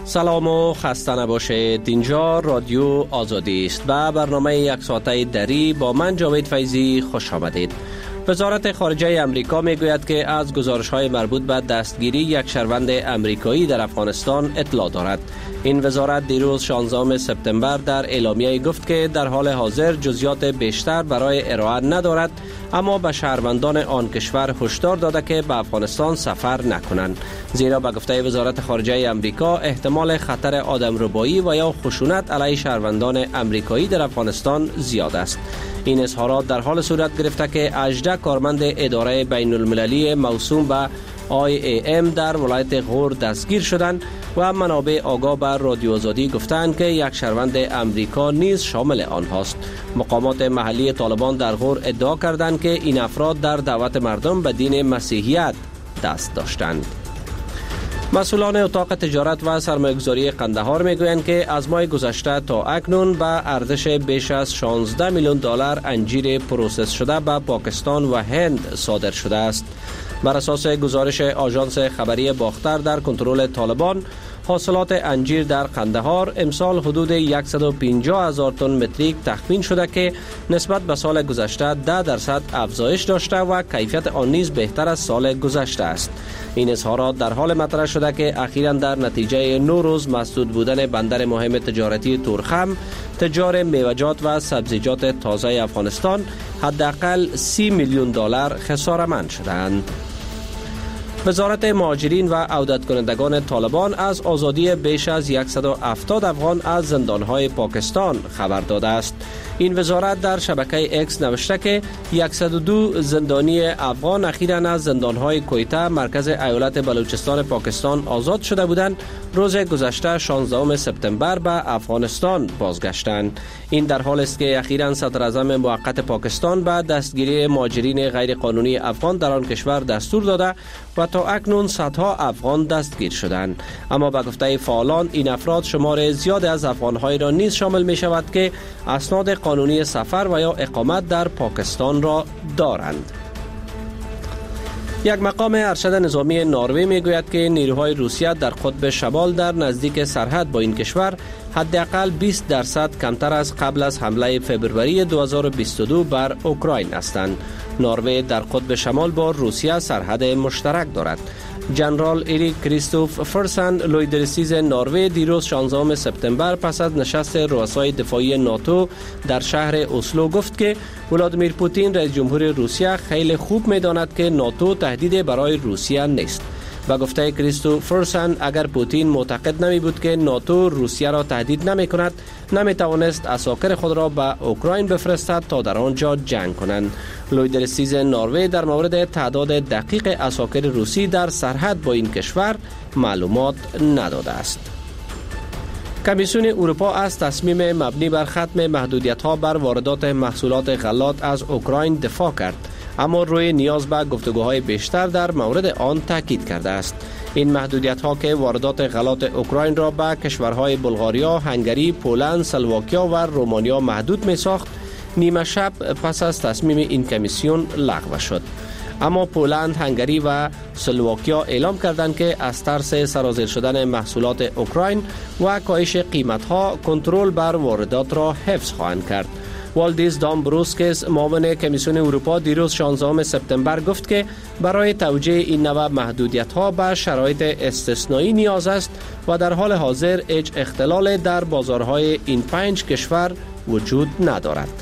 سلام و خسته نباشید. اینجا رادیو آزادی است و برنامه یک ساعته دری با من جاوید فیضی خوش آمدید. وزارت خارجه امریکا میگوید که از گزارش‌های مربوط به دستگیری یک شهروند امریکایی در افغانستان اطلاع دارد. این وزارت دیروز 16 سپتامبر در اعلامیه گفت که در حال حاضر جزئیات بیشتر برای ارائه ندارد، اما به شهروندان آن کشور هشدار داده که به افغانستان سفر نکنند، زیرا به گفته وزارت خارجه امریکا احتمال خطر آدمربایی و یا خشونت علیه شهروندان امریکایی در افغانستان زیاد است. این اظهارات در حال صورت گرفته که 18 کارمند اداره بین المللی موسوم به IAM در ولایت غور دستگیر شدند و منابع آگاه به رادیو آزادی گفتند که یک شهروند امریکا نیز شامل آنهاست. مقامات محلی طالبان در غور ادعا کردند که این افراد در دعوت مردم به دین مسیحیت دست داشتند. مسئولان اتاق تجارت و سرمایه‌گذاری قندهار میگویند که از ماه گذشته تا اکنون به ارزش بیش از 16 میلیون دلار انجیر پروسس شده به پاکستان و هند صادر شده است. بر اساس گزارش آژانس خبری باختر در کنترل طالبان، حاصلات انجیر در قندهار امسال حدود 150,000 تن متریک تخمین شده که نسبت به سال گذشته 10% افزایش داشته و کیفیت آن نیز بهتر از سال گذشته است. این اظهارات در حال مطرح شده که اخیراً در نتیجه 9 روز مسدود بودن بندر مهم تجارتی تورخم، تجار میوه‌جات و سبزیجات تازه افغانستان حداقل 30 میلیون دلار خساره‌مند شدند. وزارت مهاجرین و عودت کنندگان طالبان از آزادی بیش از 170 افغان از زندانهای پاکستان خبر داده است. این وزارت در شبکه اکس نوشته که 102 زندانی افغان اخیراً از زندانهای کویته مرکز ایالت بلوچستان پاکستان آزاد شده بودند. روز گذشته 16 سپتامبر به افغانستان بازگشتند. این در حال است که اخیراً صدر اعظم موقت پاکستان به دستگیری مهاجرین غیر قانونی افغان در آن کشور دستور داده و تا اکنون صدها افغان دستگیر شدند. اما به گفته فعالان این افراد شمار زیاد از افغان‌های را نیز شامل می شود که اسناد قانونی سفر و یا اقامت در پاکستان را دارند. یک مقام ارشد نظامی نروژ میگوید که نیروهای روسیه در قطب شمال در نزدیک سرحد با این کشور حداقل 20% کمتر از قبل از حمله فوریه 2022 بر اوکراین هستند. نروژ در قطب شمال با روسیه سرحد مشترک دارد. جنرال ایریک کریستوف فرسن لویدرسیز نروژ دیروز 16 سپتامبر پس از نشست رؤسای دفاعی ناتو در شهر اسلو گفت که ولادیمیر پوتین رئیس جمهور روسیه خیلی خوب می‌داند که ناتو تهدید برای روسیه نیست. و گفته کریستوف فرسن اگر پوتین معتقد نمی بود که ناتو روسیه را تهدید نمی کند، نمی توانست عساکر خود را به اوکراین بفرستد تا در آنجا جنگ کنند. لویدرسیز نروژ در مورد تعداد دقیق عساکر روسی در سرحد با این کشور معلومات نداده است. کمیسیون اروپا از تصمیم مبنی بر ختم محدودیت‌ها بر واردات محصولات غلات از اوکراین دفاع کرد، اما روی نیاز به گفتگوهای بیشتر در مورد آن تاکید کرده است. این محدودیت‌ها که واردات غلات اوکراین را به کشورهای بلغاریا، هنگری، پولند، اسلواکیا و رومانیا محدود می‌ساخت، نیمه شب پس از تصمیم این کمیسیون لغو شد. اما پولند، هنگری و اسلواکیا اعلام کردند که از ترس سرازیر شدن محصولات اوکراین و کاهش قیمت‌ها کنترل بر واردات را حفظ خواهند کرد. والدیس دامبروسکس معاون کمیسیون اروپا دیروز 16 سپتامبر گفت که برای توجیه این نوع محدودیت‌ها به شرایط استثنایی نیاز است و در حال حاضر هیچ اختلال در بازارهای این 5 کشور وجود ندارد.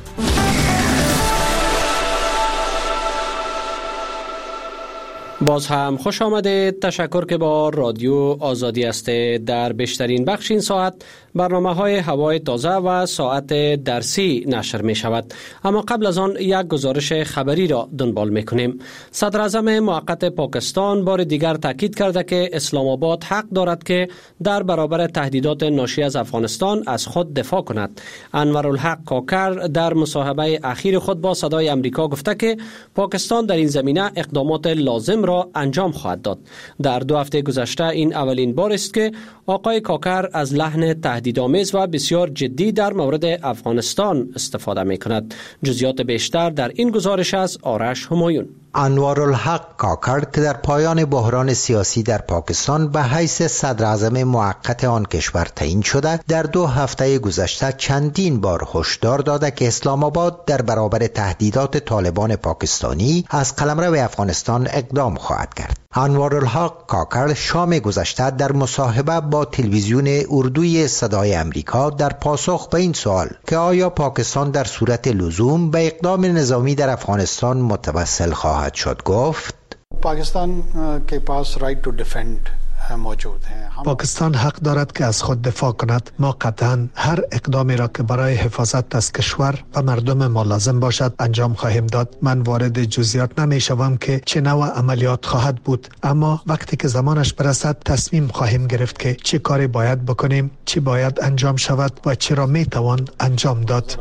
باز هم خوش آمدید. تشکر که با رادیو آزادی هستید. در بیشترین بخش این ساعت برنامه‌های هوای تازه و ساعت درسی نشر می شود. اما قبل از آن یک گزارش خبری را دنبال می کنیم. صدر اعظم موقت پاکستان بار دیگر تاکید کرده که اسلام آباد حق دارد که در برابر تهدیدات ناشی از افغانستان از خود دفاع کند. انورالحق کاکر در مصاحبه اخیر خود با صدای امریکا گفته که پاکستان در این زمینه اقدامات لازم را انجام خواهد داد. در 2 هفته گذشته این اولین بار است که آقای کاکر از لحن تهدیدآمیز و بسیار جدی در مورد افغانستان استفاده می کند. جزئیات بیشتر در این گزارش از آرش همایون. انوارالحق کاکر که در پایان بحران سیاسی در پاکستان به حیث صدر اعظم موقت آن کشور تعیین شده، در 2 هفته گذشته چندین بار هشدار داده که اسلام آباد در برابر تهدیدات طالبان پاکستانی از قلمرو افغانستان اقدام خواهد کرد. انوارالحق کاکر شام گذشته در مصاحبه با تلویزیون اردوی صدای امریکا در پاسخ به این سوال که آیا پاکستان در صورت لزوم به اقدام نظامی در افغانستان متوسل خواهد شد گفت: پاکستان کے پاس رائٹ ٹو ڈیفینڈ موجود ہیں. پاکستان حق دارد که از خود دفاع کند. ما قطعا هر اقدامی را که برای حفاظت از کشور و مردم ما لازم باشد انجام خواهیم داد. من وارد جزئیات نمی شوم که چه نوع عملیات خواهد بود، اما وقتی که زمانش برسد تصمیم خواهیم گرفت که چه کاری باید بکنیم، چه باید انجام شود و چه را می توان انجام داد.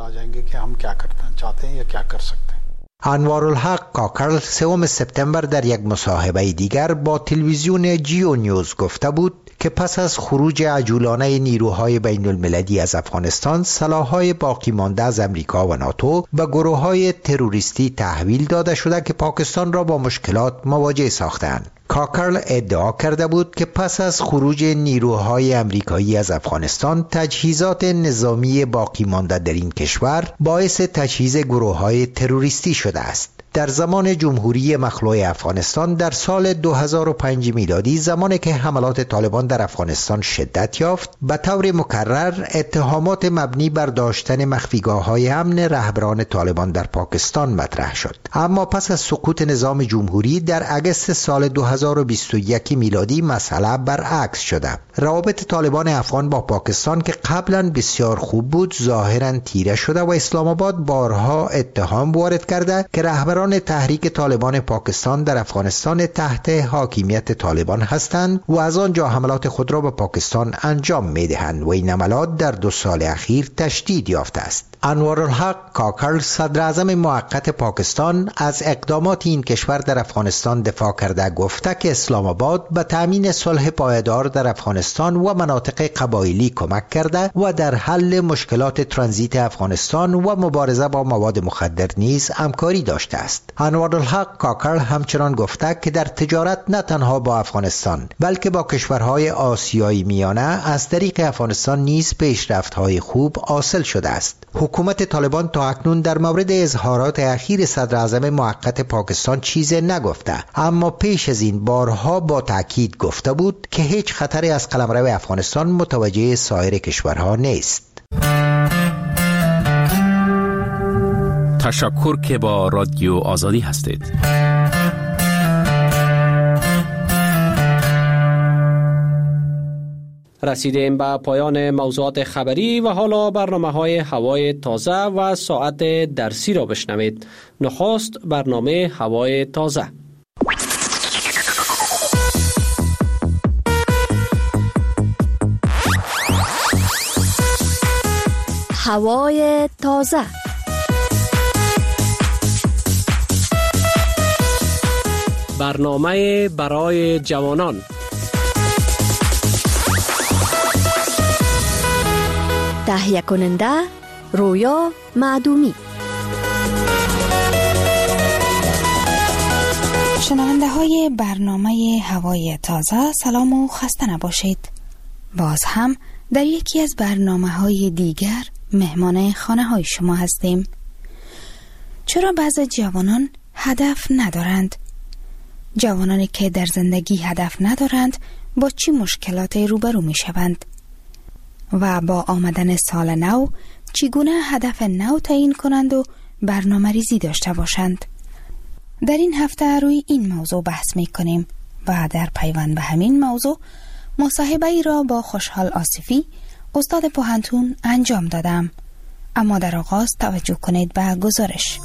انوارالحق کاکر 3 سپتامبر در یک مصاحبه دیگر با تلویزیون جیو نیوز گفته بود که پس از خروج عجولانه نیروهای بین المللی از افغانستان، سلاح‌های باقی مانده از امریکا و ناتو به گروه‌های تروریستی تحویل داده شده که پاکستان را با مشکلات مواجه ساختند. کاکر ادعا کرده بود که پس از خروج نیروهای امریکایی از افغانستان، تجهیزات نظامی باقی مانده در این کشور باعث تجهیز گروه‌های تروریستی شده است. در زمان جمهوری مخلوع افغانستان در سال 2005 میلادی، زمانی که حملات طالبان در افغانستان شدت یافت، به طور مکرر اتهامات مبنی بر داشتن مخفیگاه‌های امن رهبران طالبان در پاکستان مطرح شد. اما پس از سقوط نظام جمهوری در اگست سال 2021 میلادی مسئله برعکس شده. روابط طالبان افغان با پاکستان که قبلا بسیار خوب بود ظاهرا تیره شده و اسلام آباد بارها اتهام وارد کرده که رهبران تحریک طالبان پاکستان در افغانستان تحت حاکمیت طالبان هستند و از آنجا حملات خود را به پاکستان انجام می‌دهند و این حملات در 2 سال اخیر تشدید یافته است. انوارالحق کاکر صدر اعظم موقت پاکستان از اقدامات این کشور در افغانستان دفاع کرده گفته که اسلام آباد به تامین صلح پایدار در افغانستان و مناطق قبایلی کمک کرده و در حل مشکلات ترانزیت افغانستان و مبارزه با مواد مخدر نیز همکاری داشته است. انوارالحق کاکر همچنان گفته که در تجارت نه تنها با افغانستان بلکه با کشورهای آسیایی میانه از طریق افغانستان نیز پیشرفت‌های خوب حاصل شده است. حکومت طالبان تا اکنون در مورد اظهارات اخیر صدر اعظم موقت پاکستان چیزی نگفته، اما پیش از این بارها با تاکید گفته بود که هیچ خطری از قلمرو افغانستان متوجه سایر کشورها نیست. تشکر که با رادیو آزادی هستید. رسیدیم به پایان موضوعات خبری و حالا برنامه‌های هوای تازه و ساعت درسی را بشنوید. نخست برنامه هوای تازه. هوای تازه. برنامه برای جوانان. تهیه کننده رویا معدومی. شنونده های برنامه هوای تازه، سلام و خسته نباشید. باز هم در یکی از برنامه های دیگر مهمان خانه های شما هستیم. چرا بعضی جوانان هدف ندارند؟ جوانانی که در زندگی هدف ندارند با چی مشکلاتی روبرو می شوند؟ و با آمدن سال نو چگونه هدف نو تعیین کنند و برنامه ریزی داشته باشند؟ در این هفته روی این موضوع بحث می کنیم و در پیوند به همین موضوع مصاحبه ای را با خوشحال آصفی، استاد پوهنتون انجام دادم. اما در آغاز توجه کنید به گزارش.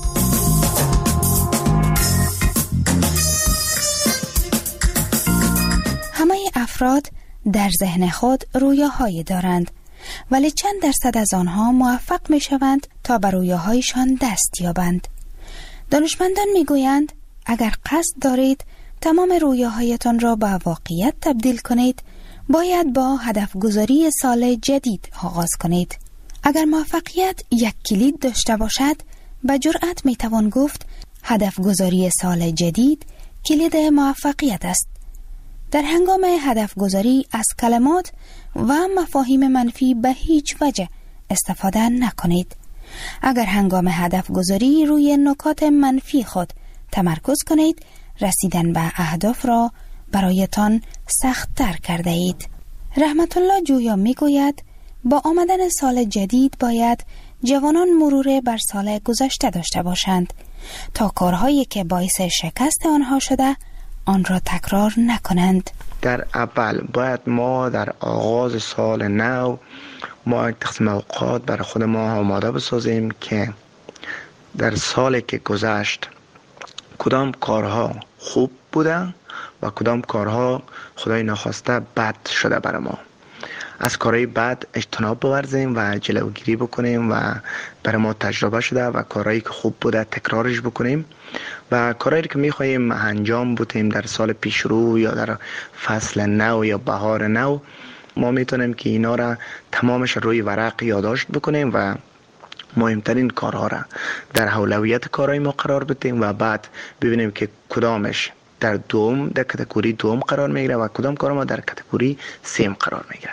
همه افراد در ذهن خود رویاهایی دارند، ولی چند درصد از آنها موفق می شوند تا بر رویاهایشان دست یابند. دانشمندان می گویند اگر قصد دارید تمام رویاهایتان را به واقعیت تبدیل کنید، باید با هدف گذاری سال جدید آغاز کنید. اگر موفقیت یک کلید داشته باشد، به جرأت می توان گفت هدف گذاری سال جدید کلید موفقیت است. در هنگام هدف گذاری از کلمات و مفاهیم منفی به هیچ وجه استفاده نکنید. اگر هنگام هدف گذاری روی نکات منفی خود تمرکز کنید، رسیدن به اهداف را برایتان سخت تر کرده اید. رحمت الله جویا می گوید با آمدن سال جدید باید جوانان مرور بر سال گذشته داشته باشند تا کارهایی که باعث شکست آنها شده آن را تکرار نکنند. در اول باید ما در آغاز سال نو ما تقسیم اوقات برای خود ما آماده بسازیم که در سالی که گذشت کدام کارها خوب بودن و کدام کارها خدای ناخواسته بد شده برای ما. از کارهای بد اجتناب بورزیم و جلوگیری بکنیم و برای ما تجربه شده و کارهایی که خوب بوده تکرارش بکنیم و کارهایی که میخواییم انجام بدیم در سال پیش رو یا در فصل نو یا بهار نو ما میتونیم که اینا را تمامش روی ورق یادداشت بکنیم و مهمترین کارها را در اولویت کارهای ما قرار بدیم و بعد ببینیم که کدامش در کاتگوری دوم قرار میگیره و کدام کار ما در کاتگوری سیم قرار میگیره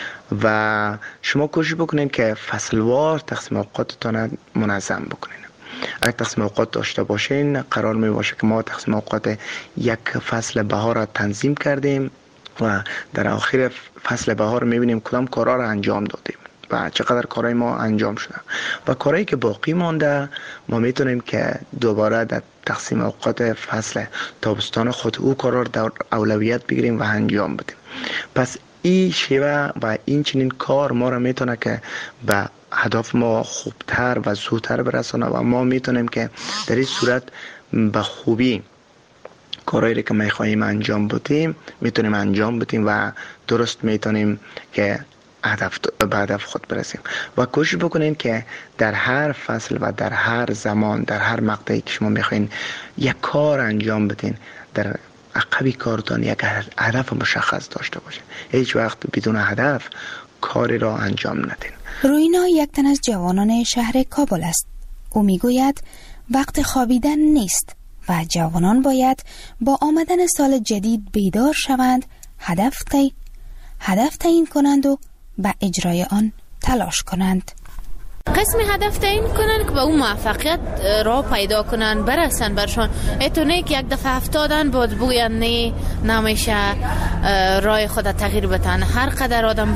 و شما کوشش بکنین که فصلوار تقسیم اوقاتتان منظم بکنین. اگر تقسیم اوقات داشته باشین قرار می باشه که ما تقسیم اوقات یک فصل بهار را تنظیم کردیم و در آخر فصل بهار میبینیم کدام کارها را انجام دادیم و چقدر کارهای ما انجام شده و کارهایی که باقی مانده ما میتونیم که دوباره در تقسیم اوقات فصل تابستان خود او کارها را در اولویت بگیریم و انجام بدیم. پس این شیوه و این چنین کار ما را میتونه که به هدف ما خوبتر و زودتر برسانه و ما میتونیم که در این صورت به خوبی کارهایی که میخواهیم انجام بدیم میتونیم انجام بدیم و درست میتونیم که به هدف خود برسیم و کوشش بکنین که در هر فصل و در هر زمان در هر مقطعی که شما میخواین یک کار انجام بدین در عقبی کارتان یک هدف مشخص داشته باشین. هیچ وقت بدون هدف کاری را انجام ندین. روینا یک تن از جوانان شهر کابل است. او میگوید وقت خوابیدن نیست و جوانان باید با آمدن سال جدید بیدار شوند، هدف تعیین کنند و به اجرای آن تلاش کنند. قسم هدف تعیین کنن که به اون موفقیت را پیدا کنن برسن برشان. ایتونه که یک دفعه افتادن بود بگوین نه نمیشه راه خود تغییر بتن. هر قدر آدم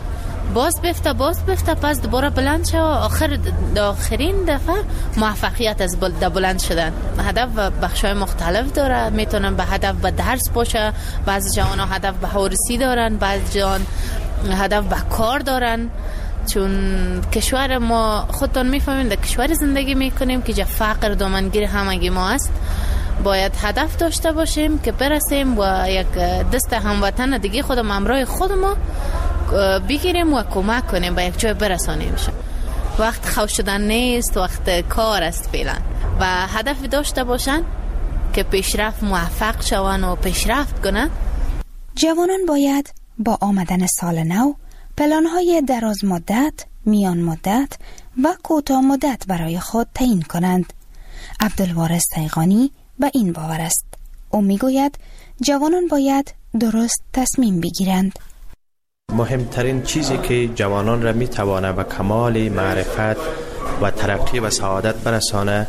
باز بفته پس دوباره بلند شه و آخرین دفعه موفقیت از بلند شدن. هدف بخشای مختلف داره. میتونن به هدف به درس باشه، بعضی جوان ها هدف به هورسی دارن، بعضی جوان هدف به کار دارن. چون کشور ما خودتون میفهمین در کشور زندگی میکنیم که جا فقر دامنگیر همگی ما است. باید هدف داشته باشیم که برسیم و یک دست هموطن دیگه خودم همراه خودمو بگیریم و کمک کنیم به یک جای برسانیم. وقت خوش شدن نیست، وقت کار است فعلا و هدف داشته باشن که پیشرفت موفق شون و پیشرفت کنن. جوانان باید با آمدن سال نو پلان‌های دراز مدت، میان مدت و کوتاه مدت برای خود تعیین کنند. عبدالوارث تیغانی به این باور است. او میگوید جوانان باید درست تصمیم بگیرند. مهمترین چیزی که جوانان را میتوانه به کمال معرفت و ترقی و سعادت برسانه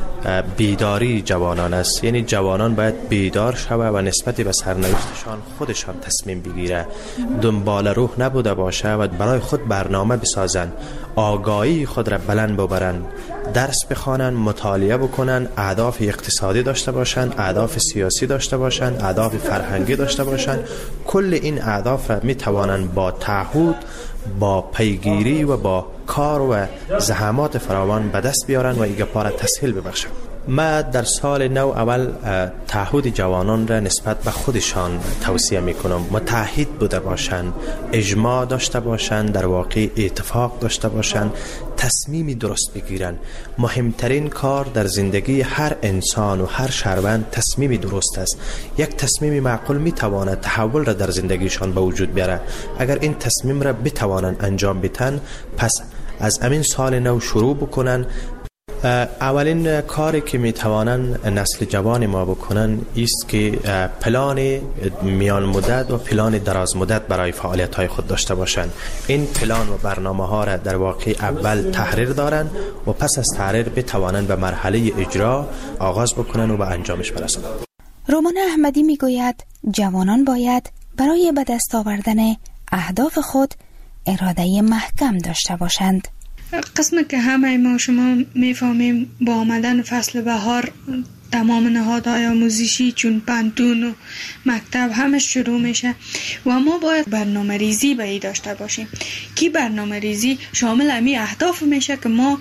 بیداری جوانان است. یعنی جوانان باید بیدار شوه و نسبت به سرنوشتشان خودشان تصمیم بگیره، دنبال روح نبوده باشه و برای خود برنامه بسازن، آگاهی خود را بلند ببرن، درس بخوانن، مطالعه بکنن، اهداف اقتصادی داشته باشن، اهداف سیاسی داشته باشن، اهداف فرهنگی داشته باشن. کل این اهداف را میتوانن با تعهد، با پیگیری و با کار و زحمات فراوان به دست بیارن و ایگه پاره تسهیل ببخشن. ما در سال نو اول تعهد جوانان را نسبت به خودشان توصیه میکنم. متحد بوده باشند، اجماع داشته باشند، در واقع اتفاق داشته باشند، تصمیمی درست بگیرن. مهمترین کار در زندگی هر انسان و هر شهروند تصمیمی درست است. یک تصمیم معقول میتواند تحول را در زندگیشان به وجود بیاره. اگر این تصمیم را بتوانند انجام بدن، پس از امین سال نو شروع بکنن اولین کاری که میتوانند نسل جوان ما بکنن است که پلان میان مدت و پلان دراز مدت برای فعالیت های خود داشته باشند. این پلان و برنامه ها را در واقع اول تحریر دارند و پس از تحریر بتوانند به مرحله اجرا آغاز بکنن و به انجامش برسند. رومان احمدی میگوید جوانان باید برای به دست آوردن اهداف خود اراده محکم داشته باشند. قسمی که همه ما شما میفهمیم با آمدن فصل بهار تمام نهادهای آموزشی چون پانتون و مکتب همه شروع میشه و ما باید برنامه ریزی به ای داشته باشیم که برنامه ریزی شامل امی اهداف میشه که ما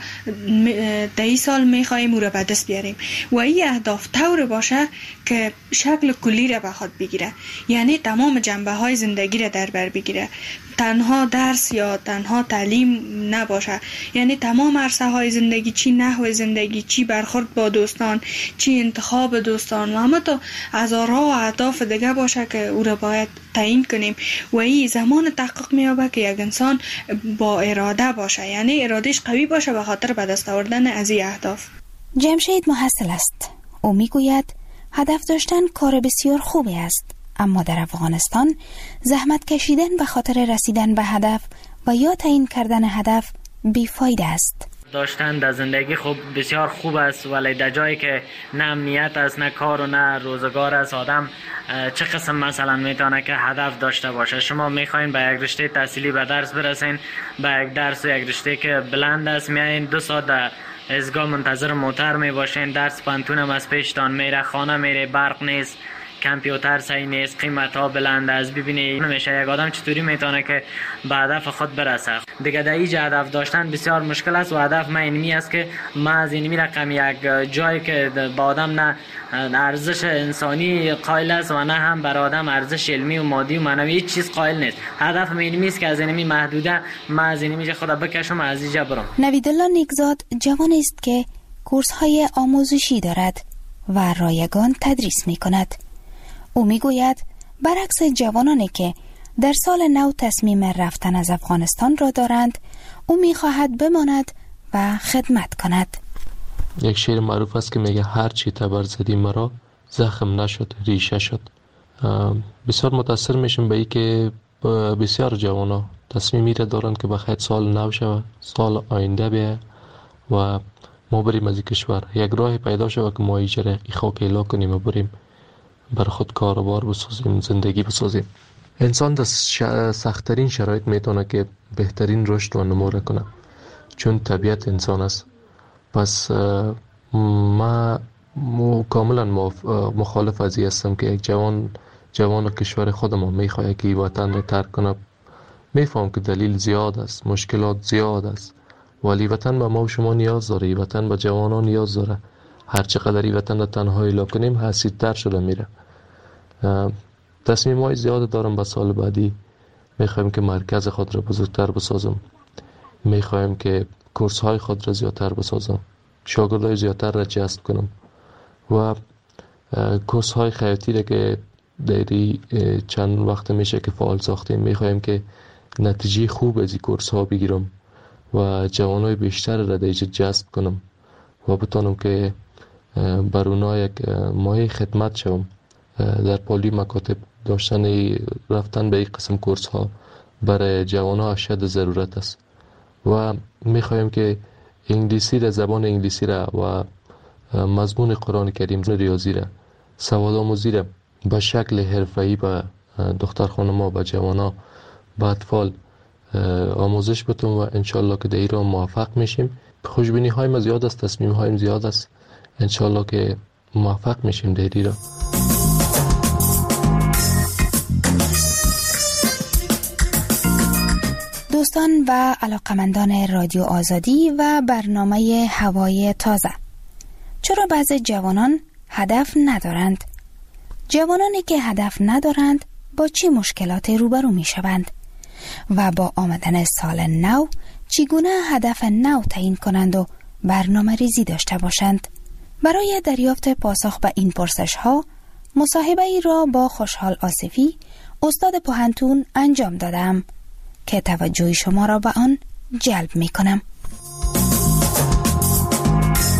در این سال میخواییم او را به دست بیاریم و این اهداف طور باشه که شکل کلی را به خود بگیره، یعنی تمام جنبه های زندگی را در بر بگیره، تنها درس یا تنها تعلیم نباشه، یعنی تمام عرصه های زندگی، چی نحو زندگی، چی برخورد با دوستان، چی انتخاب دوستان و همه تا هزارها و اهداف دیگه باشه که او را باید تعیین کنیم و این زمان تحقق میابه که یک انسان با اراده باشه، یعنی ارادهش قوی باشه به خاطر به دست آوردن از این اهداف. جمشید محصل است. او میگوید هدف داشتن کار بسیار خوبی است، اما در افغانستان زحمت کشیدن به خاطر رسیدن به هدف و یا تعیین کردن هدف بیفایده است. داشتن در زندگی خوب بسیار خوب است، ولی در جایی که نه امنیت است، نه کار و نه روزگار است، آدم چه قسم مثلا میتونه که هدف داشته باشه؟ شما میخواین به یک رشته تحصیلی به درس برسین، به یک درس و یک رشته که بلند است میایین 2 ساعت در ازگاه منتظر موتر میباشین، درس پانتون هم از پیشتان میره، خانه میره، برق نیست، کامپیوتر صحیح نیست، قیمت ها بلند است. ببینید نمیشه یک آدم چطوری میتونه که به هدف خود برسه. دیگه در اینجا هدف داشتن بسیار مشکل است و هدف من اینمی است که ما از اینمی رقم یک جایی که با آدم نه ارزش انسانی قائل است و نه هم بر آدم ارزش علمی و مادی و معنوی هیچ چیز قائل نیست. هدف من اینمی است که از اینمی محدوده ما از اینمی خود بکشم از اینجا برم. نویدالله نیکزاد جوانی است که کورس های آموزشی دارد و رایگان تدریس میکند. او میگوید برعکس جوانانی که در سال نو تصمیم رفتن از افغانستان را دارند، او میخواهد بماند و خدمت کند. یک شعر معروف است که میگه هر چی تبر زدی مرا زخم نشد ریشه شد. بسیار متاثر میشم به این که بسیار جوانا تصمیمی را دارند که بخاطر سال نو شود، سال آینده بیه و ما بریم از کشور، یک راه پیدا شود که ما ایجره خاک اعلا کنیم و بریم بر خود کاروبار بسازیم، زندگی بسازیم. انسان در سخت‌ترین شرایط میتونه که بهترین رشد و نمو کنه، چون طبیعت انسان است. پس ما کاملا مخالف از این هستم که یک جوان کشور خودمان میخواد که وطن را ترک کنه. میفهم که دلیل زیاد است، مشکلات زیاد است، ولی وطن به ما و شما نیاز داره، وطن به جوانان نیاز داره. هر چقدر این وطن را تنهایی لا کنیم حسیدتر شده میره. تصمیم های زیاد دارم به سال بعدی. میخوایم که مرکز خود را بزرگتر بسازم، میخوایم که کورس های خود را زیادتر بسازم، شاگردای زیادتر را جذب کنم و کورس های خیاطی را که دیری چند وقت میشه که فعال ساختیم، میخوایم که نتیجه خوب از این کورس ها بگیرم و جوانای بیشتر را دیجا جذب کنم و بتانم که بر اونا یک مایه خدمت شوم. در پالی مکاتب داشتن رفتن به این قسم کورس ها برای جوان ها اشد ضرورت است و میخوایم که انگلیسی را، زبان انگلیسی را و مضمون قرآن کریم، ریاضی را، سواد آموزی را به شکل حرفه‌ای به دختر خانم‌ها و جوان ها به اطفال آموزش بتون و انشالله که در ایران موفق میشیم. خوشبینی های ما زیاد است، تصمیم هایم زیاد است، انشالله که موفق میشیم در ایران. دوستان و علاقمندان رادیو آزادی و برنامه هوای تازه، چرا بعضی جوانان هدف ندارند؟ جوانانی که هدف ندارند با چه مشکلاتی روبرو می شوند؟ و با آمدن سال نو چگونه هدف نو تعیین کنند و برنامه ریزی داشته باشند؟ برای دریافت پاسخ به این پرسش ها مصاحبه ای را با خوشحال آصفی، استاد پوهنتون انجام دادم که توجه شما را به آن جلب می کنم.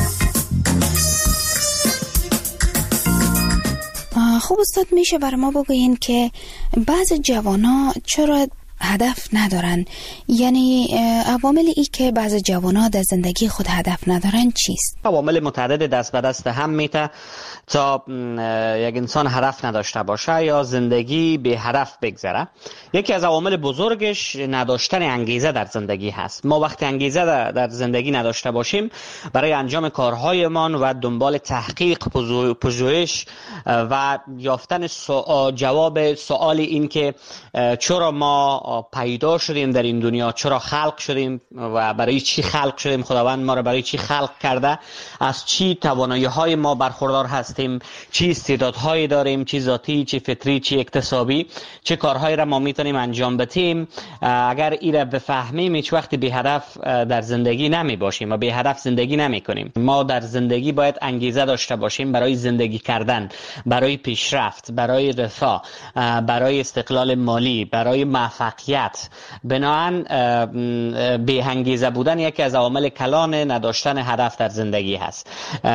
خب استاد میشه بر ما بگوین که بعض جوانا چرا هدف ندارن؟ یعنی عوامل ای که بعض جوانا در زندگی خود هدف ندارن چیست؟ عوامل متعدد دست به دست هم میته تا یک انسان هدف نداشته باشه یا زندگی به هدف بگذره. یکی از عوامل بزرگش نداشتن انگیزه در زندگی هست. ما وقتی انگیزه در زندگی نداشته باشیم برای انجام کارهایمان و دنبال تحقیق، پژوهش و یافتن جواب سوال این که چرا ما پیدا شدیم در این دنیا، چرا خلق شدیم و برای چی خلق شدیم، خداوند ما را برای چی خلق کرده، از چی توانایی‌های ما برخوردار هستیم، چی استعدادهایی داریم، چی ذاتی، چی فطری، چی اکتسابی، چه کارهایی را ما میتونیم انجام بدیم. اگر این را بفهمیم هیچ وقت بی هدف در زندگی نمی باشیم و بی هدف زندگی نمی کنیم. ما در زندگی باید انگیزه داشته باشیم برای زندگی کردن، برای پیشرفت، برای رفاه، برای استقلال مالی، برای موفقیت. بنابراین بی انگیزه بودن یکی از عوامل کلان نداشتن هدف در زندگی هست.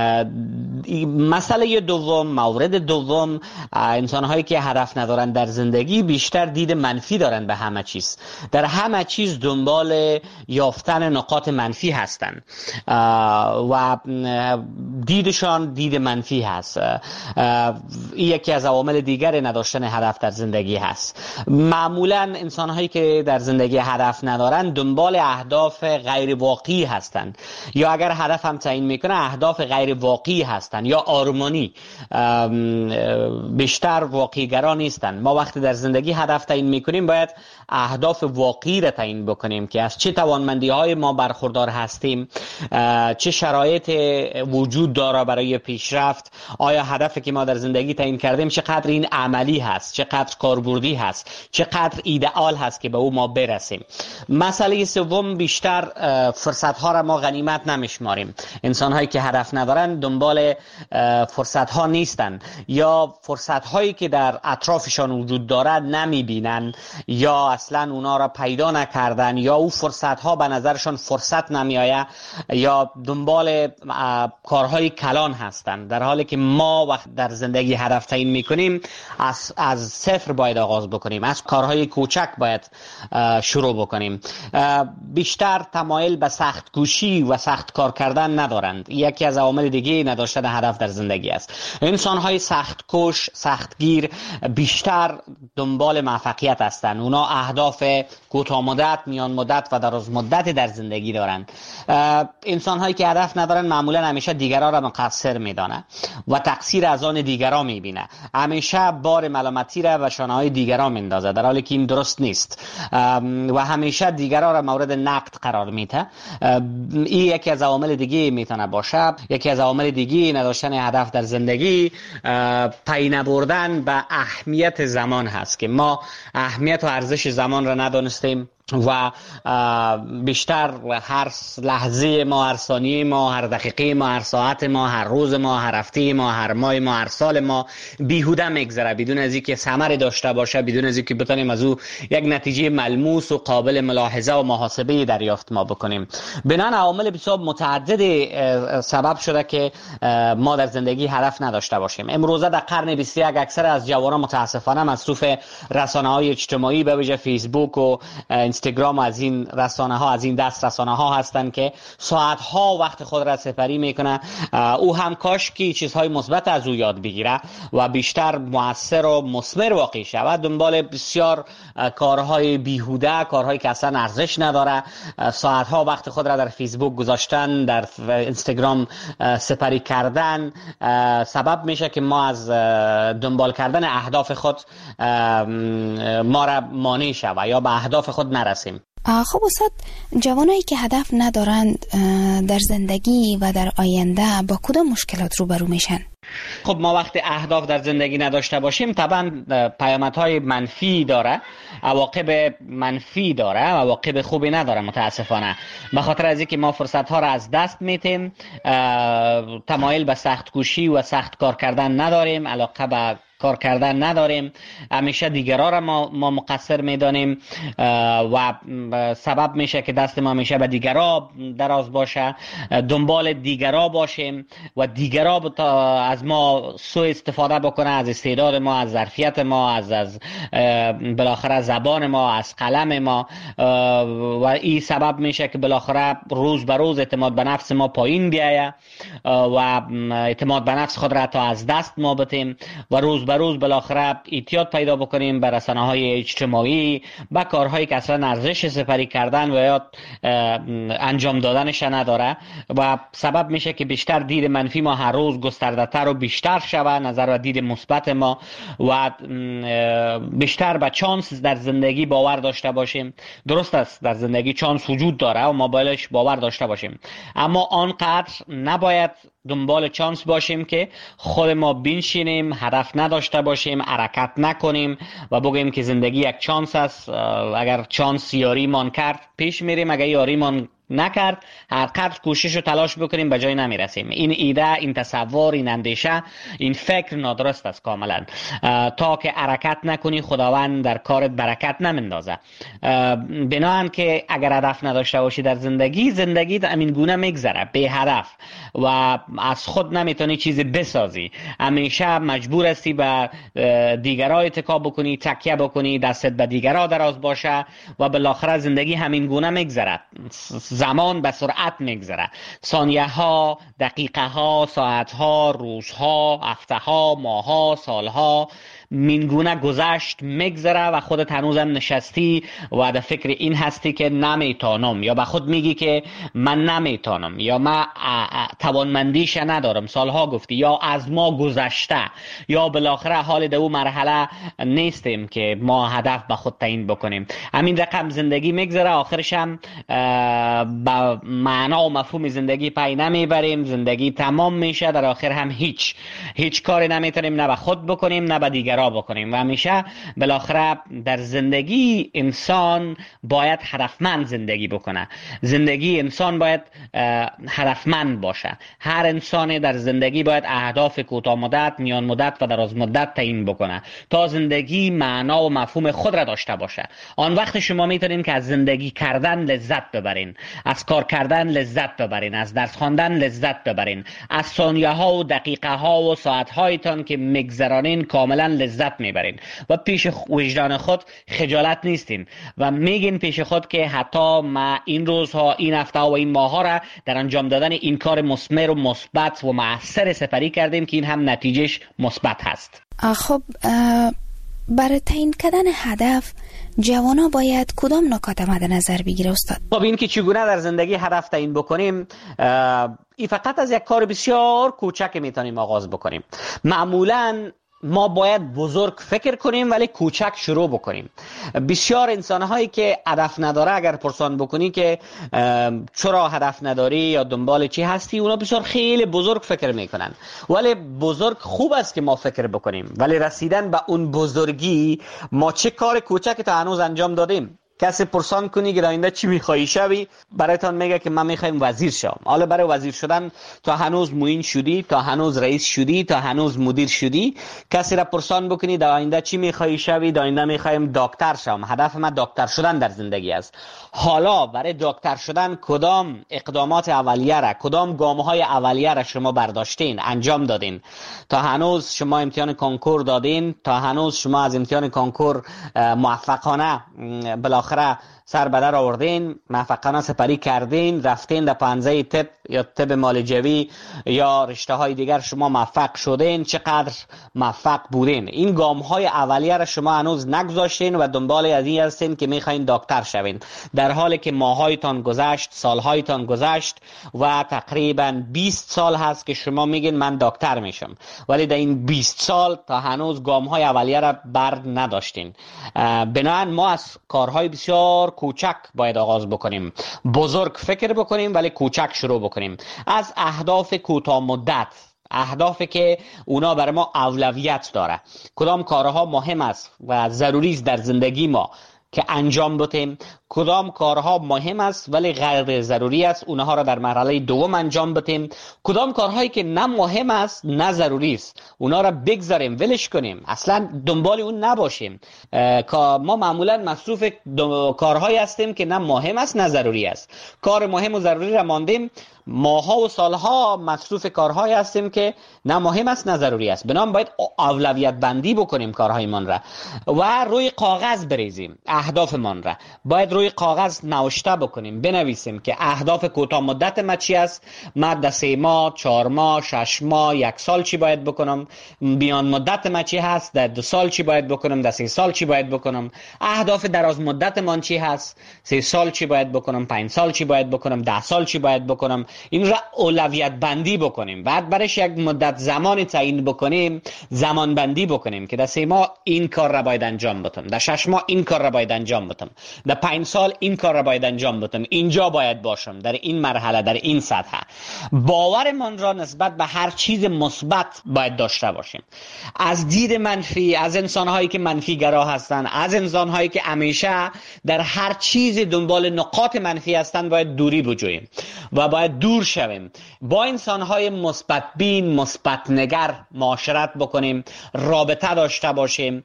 مسئله دوم، مورد دوم، انسان هایی که هدف ندارن در زندگی بیشتر دید منفی دارن به همه چیز. در همه چیز دنبال یافتن نقاط منفی هستن و دیدشان دید منفی هست. این یکی از عوامل دیگر نداشتن هدف در زندگی هست. معمولا انسان هایی که در زندگی هدف ندارن دنبال اهداف غیر واقعی هستن، یا اگر هدف هم تعیین میکنه اهداف غیر واقعی هستن یا آرمانی، بیشتر واقعی گرا نیستن. ما وقتی در زندگی هدف تعیین میکنیم باید اهداف واقعی را تعیین بکنیم که از چه توانمندی های ما برخوردار هستیم، چه شرایط وجود داره برای پیشرفت، آیا هدفی که ما در زندگی تعیین کردیم چقدر این عملی هست، چقدر کاربردی هست، چقدر ایدئال هست که به او ما برسیم. مسئله سوم، بیشتر فرصت ها را ما غنیمت نمیشماریم. انسان هایی که هدف ندارن دنبال فرصت ها نیستن یا فرصت هایی که در اطرافشان وجود دارد نمیبینن یا اصلا اونا را پیدا نکردن یا او فرصت ها به نظرشان فرصت نمیآید یا دنبال کارهای کلان هستن، در حالی که ما وقت در زندگی هدف تعیین میکنیم از صفر باید آغاز بکنیم، از کارهای کوچک باید شروع بکنیم. بیشتر تمایل به سخت کوشی و سخت کار کردن ندارند. یکی از عوامل دیگه نداشتن هدف در زندگی است. انسان های سخت کوش، سختگیر بیشتر دنبال موفقیت هستند. اونا اهداف کوتاه مدت، میان مدت و دراز مدت در زندگی دارند. انسان هایی که هدف ندارن معمولا همیشه دیگران را مقصر میدانه و تقصیر از آن دیگران میبینه. همیشه بار ملامتی را به شانه های دیگران میندازه، در حالی که این درست نیست و همیشه دیگران را مورد نقد قرار میده. این یکی از عوامل دیگه میتونه باشه. یکی از عوامل دیگه نداشتن هدف در زندگی پی نبردن به اهمیت زمان هست که ما اهمیت و ارزش زمان را ندانستیم و بیشتر هر لحظه ما، هر ثانیه ما، هر دقیقه ما، هر ساعت ما، هر روز ما، هر هفته ما، هر ماه ما، هر سال ما بیهوده میگذره بدون از اینکه ثمری داشته باشه، بدون از اینکه بتونیم از او یک نتیجه ملموس و قابل ملاحظه و محاسبه دریافت ما بکنیم. بنابراین عوامل بسیار متعدد سبب شده که ما در زندگی هدف نداشته باشیم. امروزه در قرن 21 اکثر از جوانان متاسفانه مصروف رسانه‌های اجتماعی به ویژه فیسبوک و اینستاگرام و از این رسانه ها، از این دست رسانه ها هستند که ساعت ها وقت خود را سپری میکنه. او هم کاش که چیزهای مثبت از او یاد بگیره و بیشتر مؤثر و مثمر واقع شود. دنبال بسیار کارهای بیهوده، کارهایی که اصلا ارزش نداره، ساعت ها وقت خود را در فیسبوک گذاشتن، در اینستاگرام سپری کردن سبب میشه که ما از دنبال کردن اهداف خود ما را مانع شود یا به اهداف خود نرسیم. خب استاد، جوانایی که هدف ندارند در زندگی و در آینده با کدام مشکلات روبرو میشن؟ خب ما وقتی اهداف در زندگی نداشته باشیم طبعا پیامدهای منفی داره، عواقب منفی داره، عواقب خوبی نداره متاسفانه. به خاطر از اینکه ما فرصت ها را از دست میتیم، تمایل به سخت کوشی و سخت کار کردن نداریم، علاقه به کار کردن نداریم، همیشه دیگرها را ما مقصر میدانیم و سبب میشه که دست ما همیشه به دیگرها دراز باشه، دنبال دیگرها باشیم و دیگرها از ما سوء استفاده بکنه، از استعداد ما، از ظرفیت ما، از بالاخره زبان ما، از قلم ما، و این سبب میشه که بالاخره روز به روز اعتماد به نفس ما پایین بیایه و اعتماد به نفس خود را تا از دست ما بتیم و روز به روز بالاخره اعتیاد پیدا بکنیم به رسانه‌های اجتماعی، به کارهایی که اصلا ارزش سپری کردن و یا انجام دادنش نداره و سبب میشه که بیشتر دید منفی ما هر روز گسترده‌تر و بیشتر شوه، نظر و دید مثبت ما و بیشتر به چانس در زندگی باور داشته باشیم. درست است در زندگی چانس وجود داره و ما بایدش باور داشته باشیم، اما آنقدر نباید دنبال چانس باشیم که خود ما بنشینیم، هدف نداشته باشیم، حرکت نکنیم و بگیم که زندگی یک چانس است، اگر چانس یاریمان کرد پیش میریم، اگر یاریمان نکرد هر قدر کوشش و تلاش بکنیم به جای نمیرسیم. این ایده، این تصور، این اندیشه، این فکر نادرست است کاملا. تا که حرکت نکنی خداوند در کارت برکت نمیندازه. بناهن که اگر هدف نداشته باشی در زندگی همین گونه میگذره بی هدف و از خود نمیتونی چیزی بسازی، همیشه مجبور هستی به دیگرها اتکا بکنی، تکیه بکنی، دستت به دیگرها دراز باشه و بالاخره زندگی همین گونه میگذره. زمان به سرعت میگذره، ثانیه ها، دقیقه ها، ساعت ها، روزها، هفته ها، ماه ها، سال ها مینگونه گذشت میگذره و خودت هنوزم نشستی و در فکر این هستی که نمیتونم، یا به خود میگی که من نمیتونم، یا من توانمندیش ندارم، سالها گفتی، یا از ما گذشته، یا بالاخره حال در اون مرحله نیستیم که ما هدف به خود تعیین بکنیم. همین رقم زندگی میگذره، آخرش هم با معنا و مفهوم زندگی پی نمیبریم، زندگی تمام میشه، در آخر هم هیچ کاری نمیتونیم نه به خود بکنیم نه به دیگران بکنیم و همیشه بالاخره در زندگی انسان باید هدفمند زندگی بکنه. زندگی انسان باید هدفمند باشه. هر انسان در زندگی باید اهداف کوتاه مدت، میان مدت و دراز مدت تعیین بکنه تا زندگی معنا و مفهوم خود را داشته باشه. آن وقت شما میتونین که از زندگی کردن لذت ببرین، از کار کردن لذت ببرین، از درس خواندن لذت ببرین، از ثانیه ها و دقیقه ها و ساعت هایتان که میگذرانین کاملا لذت میبرین و پیش وجدان خود خجالت نیستین و میگین پیش خود که حتی ما این روزها، این هفته و این ماه ها را در انجام دادن این کار مثمر و مثبت و مؤثر سپری کردیم که این هم نتیجهش مثبت هست. خب برای تعیین کردن هدف جوانا باید کدام نکات مد نظر بگیره استاد؟ خب این که چگونه در زندگی هدف تعیین بکنیم، این فقط از یک کار بسیار کوچک میتونیم آغاز بکنیم. معمولاً ما باید بزرگ فکر کنیم ولی کوچک شروع بکنیم. بسیار انسان‌هایی که هدف نداره اگر پرسان بکنی که چرا هدف نداری یا دنبال چی هستی، اونا بسیار خیلی بزرگ فکر میکنن. ولی بزرگ خوب است که ما فکر بکنیم، ولی رسیدن به اون بزرگی ما چه کار کوچکی تا هنوز انجام دادیم. کسی پرسان کنی که در آینده چی میخوایی شوی، برایتان میگه که من میخوایم وزیر شم. حالا برای وزیر شدن تا هنوز معین شدی، تا هنوز رئیس شدی، تا هنوز مدیر شدی. کسی را پرسان بکنی در آینده چی میخوایی شوی، در آینده میخوایم دکتر شم، هدف من دکتر شدن در زندگی است. حالا برای دکتر شدن کدام اقدامات اولیه را، کدام گام‌های اولیه را شما برداشتین، انجام دادین؟ تا هنوز شما امتحان کنکور دادین، تا هنوز شما از امتحان کنکور موفقانه بالاخره سر به در آوردین، موفقانه سپری کردین، رفتین در پنزه طب یا طب معالجوی یا رشته های دیگر شما موفق شدین، چقدر موفق بودین. این گام های اولیه را شما هنوز نگذاشتین و دنبال از این هستین که میخواین دکتر شوین، در حالی که ماهایتان گذشت، سالهایتان گذشت و تقریبا 20 سال هست که شما میگین من دکتر میشم، ولی در این 20 سال تا هنوز گام های اولیه را بر نداشتین. بنابراین ما از کارهای بسیار کوچک باید آغاز بکنیم، بزرگ فکر بکنیم ولی کوچک شروع بکنیم. از اهداف کوتاه مدت، اهدافی که اونا برای ما اولویت داره، کدام کارها مهم است و ضروری است در زندگی ما که انجام بدیم، کدام کارها مهم است ولی غیر ضروری است اونها را در مرحله دوم انجام بدیم، کدام کارهایی که نه مهم است نه ضروری است اونها را بگذاریم ولش کنیم، اصلا دنبال اون نباشیم. ما معمولا مصروف کارهایی هستیم که نه مهم است نه ضروری است. کار مهم و ضروری را ماندیم، ماها و سالها مصروف کارهایی هستیم که نه مهم است نه ضروری است. بنابراین باید اولویت بندی بکنیم کارهایمان را و روی کاغذ بریزیم. اهدافمان را باید روی کاغذ نوشته بکنیم، بنویسیم که اهداف کوتاه مدت ما چی است، ما در 3 ماه، 4 ماه، 6 ماه، 1 سال چی باید بکنم، میان مدت ما چی هست، در 2 سال چی باید بکنم، در 3 سال چی باید بکنم، اهداف دراز مدت من چی هست، 3 سال چی باید بکنم، 5 سال چی باید بکنم، 10 سال چی باید بکنم. این را اولویت بندی بکنیم. بعد برایش یک مدت زمانی تعیین بکنیم، زمان بندی بکنیم که در 3 ماه این کار را باید انجام بدم، در 6 ماه این کار را باید انجام بدم، در 5 سال این کار را باید انجام بدم، اینجا باید باشم، در این مرحله، در این سطح. باورمان را نسبت به هر چیز مثبت باید داشته باشیم. از دید منفی، از انسان‌هایی که منفی گرا هستند، از انسان‌هایی که همیشه در هر چیز دنبال نقاط منفی هستند باید دوری بجوییم و باید دور شویم. با انسان‌های مثبت بین، مثبت نگر معاشرت بکنیم، رابطه داشته باشیم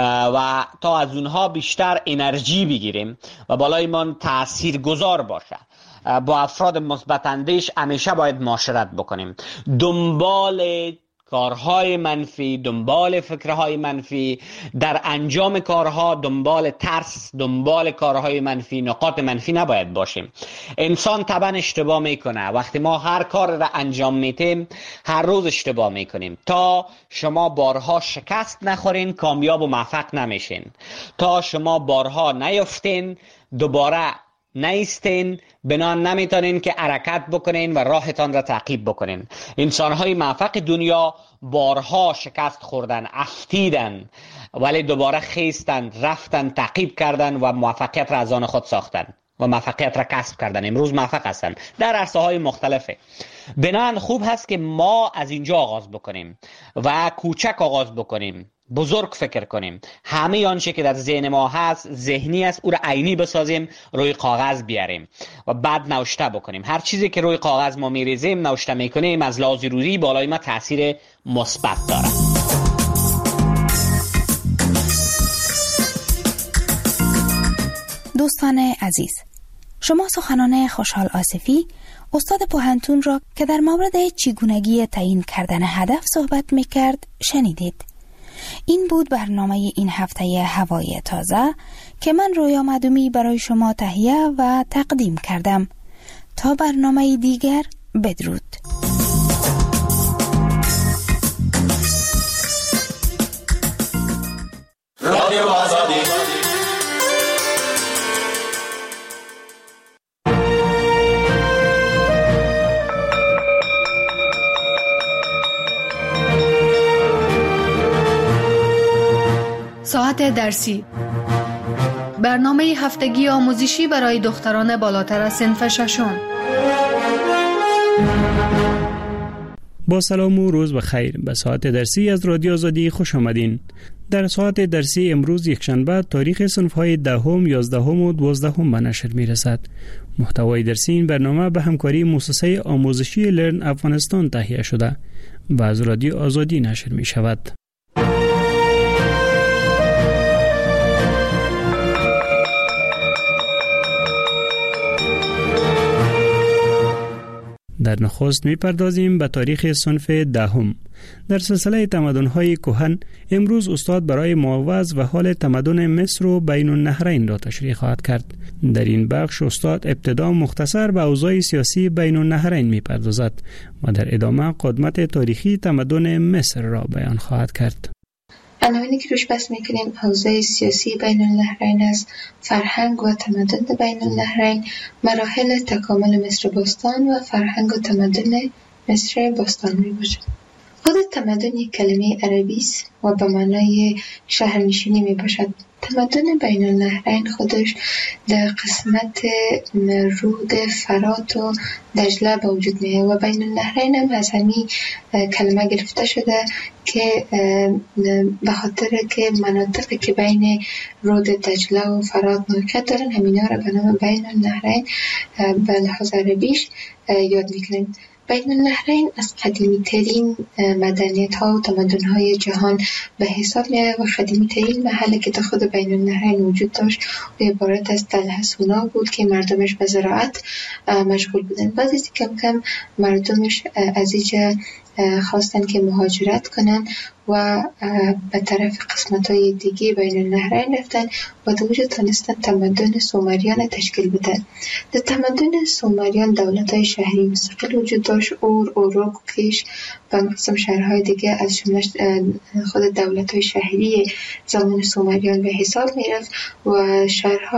و تا از اونها بیشتر انرژی بگیریم و بالای من تاثیرگذار باشه. با افراد مثبت اندیش همیشه باید معاشرت بکنیم. دنبال کارهای منفی، دنبال فکرهای منفی، در انجام کارها دنبال ترس، دنبال کارهای منفی، نقاط منفی نباید باشیم. انسان طبعا اشتباه میکنه. وقتی ما هر کار را انجام میتیم هر روز اشتباه میکنیم. تا شما بارها شکست نخورین کامیاب و موفق نمیشین. تا شما بارها نیفتین دوباره نیستین، بنان نمیتونین که حرکت بکنین و راهتان را تعقیب بکنین. انسانهای موفق دنیا بارها شکست خوردن، افتیدن، ولی دوباره خیستن، رفتن، تعقیب کردن و موفقیت را از آن خود ساختن و موفقیت را کسب کردن. امروز موفق هستن در عرصه‌های مختلفه. بنان خوب هست که ما از اینجا آغاز بکنیم و کوچک آغاز بکنیم، بزرگ فکر کنیم. همه آنچه که در ذهن ما هست ذهنی است، او را عینی بسازیم، روی کاغذ بیاریم و بعد نوشته بکنیم. هر چیزی که روی کاغذ ما میریزیم، نوشته میکنیم، از لحاظ روحی بالای ما تاثیر مثبت داره. دوستان عزیز، شما سخنان خوشحال آصفی، استاد پوهنتون را که در مورد چگونگی تعیین کردن هدف صحبت میکرد شنیدید. این بود برنامه این هفته هوای تازه که من رویا معدومی برای شما تهیه و تقدیم کردم. تا برنامه دیگر، بدرود. رادیو آزادی. ساعت درسی، برنامه هفتگی آموزشی برای دختران بالاتر از صنف ششم. با سلام و روز بخیر. به ساعت درسی از رادیو آزادی خوش آمدین. در ساعت درسی امروز یکشنبه تاریخ صنف‌های 10، 11 و 12 به نشر می‌رسد. محتوای درسی این برنامه به همکاری مؤسسه آموزشی لرن افغانستان تهیه شده و از رادیو آزادی نشر می‌شود. در نخست می‌پردازیم به تاریخ صنف 10. در سلسله تمدن‌های کهن امروز استاد برای معوض و حال تمدن مصر و بین النهرین را تشریح خواهد کرد. در این بخش استاد ابتدا مختصر به اوضاع سیاسی بین النهرین می‌پردازد و در ادامه قدمت تاریخی تمدن مصر را بیان خواهد کرد. عناوینی که روش بحث میکنیم حوزه سیاسی بین النهرین است، فرهنگ و تمدن بین النهرین، مراحل تکامل مصر باستان و فرهنگ و تمدن مصر باستان می باشد. خود تمدن یک کلمه عربی است و به معنای شهرنشینی می باشد. تمدن بین النهرین خودش در قسمت رود فرات و دجله به وجود میه و بین النهرین هم از همین کلمه گرفته شده که به خاطر که مناطقی که بین رود دجله و فرات موقعیت دارن همینا را به نام بین النهرین به لحاظ عربیش یاد میکنن. بین النهرین از قدیمی ترین مدنیت ها و تمدن های جهان به حساب میاد و قدیمی ترین محلی که تا خود بین النهرین وجود داشت و عبارت از تل حصونا بود که مردمش به زراعت مشغول بودن. بعد از کم کم مردمش از اینجا خواستن که مهاجرت کنن و به طرف قسمت های دیگه بین النهرین رفتن و در وجود تانستن تمدن سومریان تشکیل بدن. در تمدن سومریان دولت های شهری مستقل وجود داشت، اوروک، کیش و قسم شهرهای دیگه از جمله خود دولت های شهری زمان سومریان به حساب می رفت و این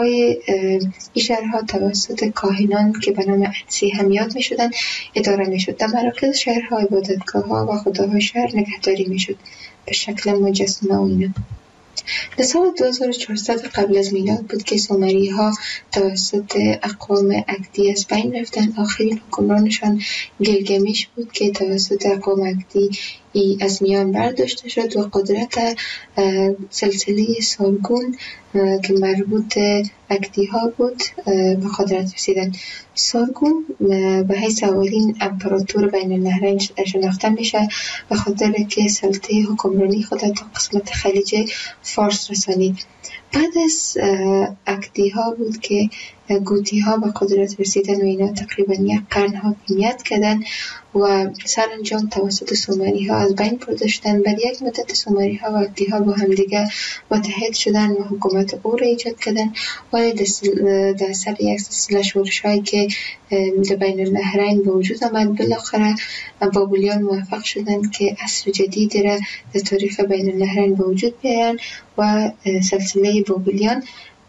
شهرها توسط کاهنان که به نام انسی هم یاد می شدن اداره می شد. در مراکز شهرها عبادتگاه ها و خداهای شهر نگهداری می شد به شکل مجسمه و اینا. در سال 2400 قبل از میلاد بود که سومری ها توسط اقوام اکدی از بین رفتن. آخرین حکمرانشان گیلگمش بود که توسط اقوام اکدی از میان برداشته شد و قدرت سلسله سارگون که مربوط اکدی ها بود به قدرت رسیدن. سارگون به حیث اولین امپراتور بین النهرین شناخته میشه به خاطر که سلطه حکمرانی خود تا قسمت خلیج فارس رسانید. بعد از اکدی ها بود که گوتی ها به قدرت رسیدن و اینا تقریبا یک قرن حاکمیت کردن و سرانجام توسط سومری ها از بین برده شدن. بعد یک مدت سومری ها و اکدی ها با هم دیگه متحد شدن و حکومت او را ایجاد کردن ولی در سر یک سلسله شورش هایی که در بین النهرین به وجود آمد بالاخره بابلیان موفق شدن که عصر جدیدی را در تاریخ بین النهرین به وجود بیارن و سلسله بابلیان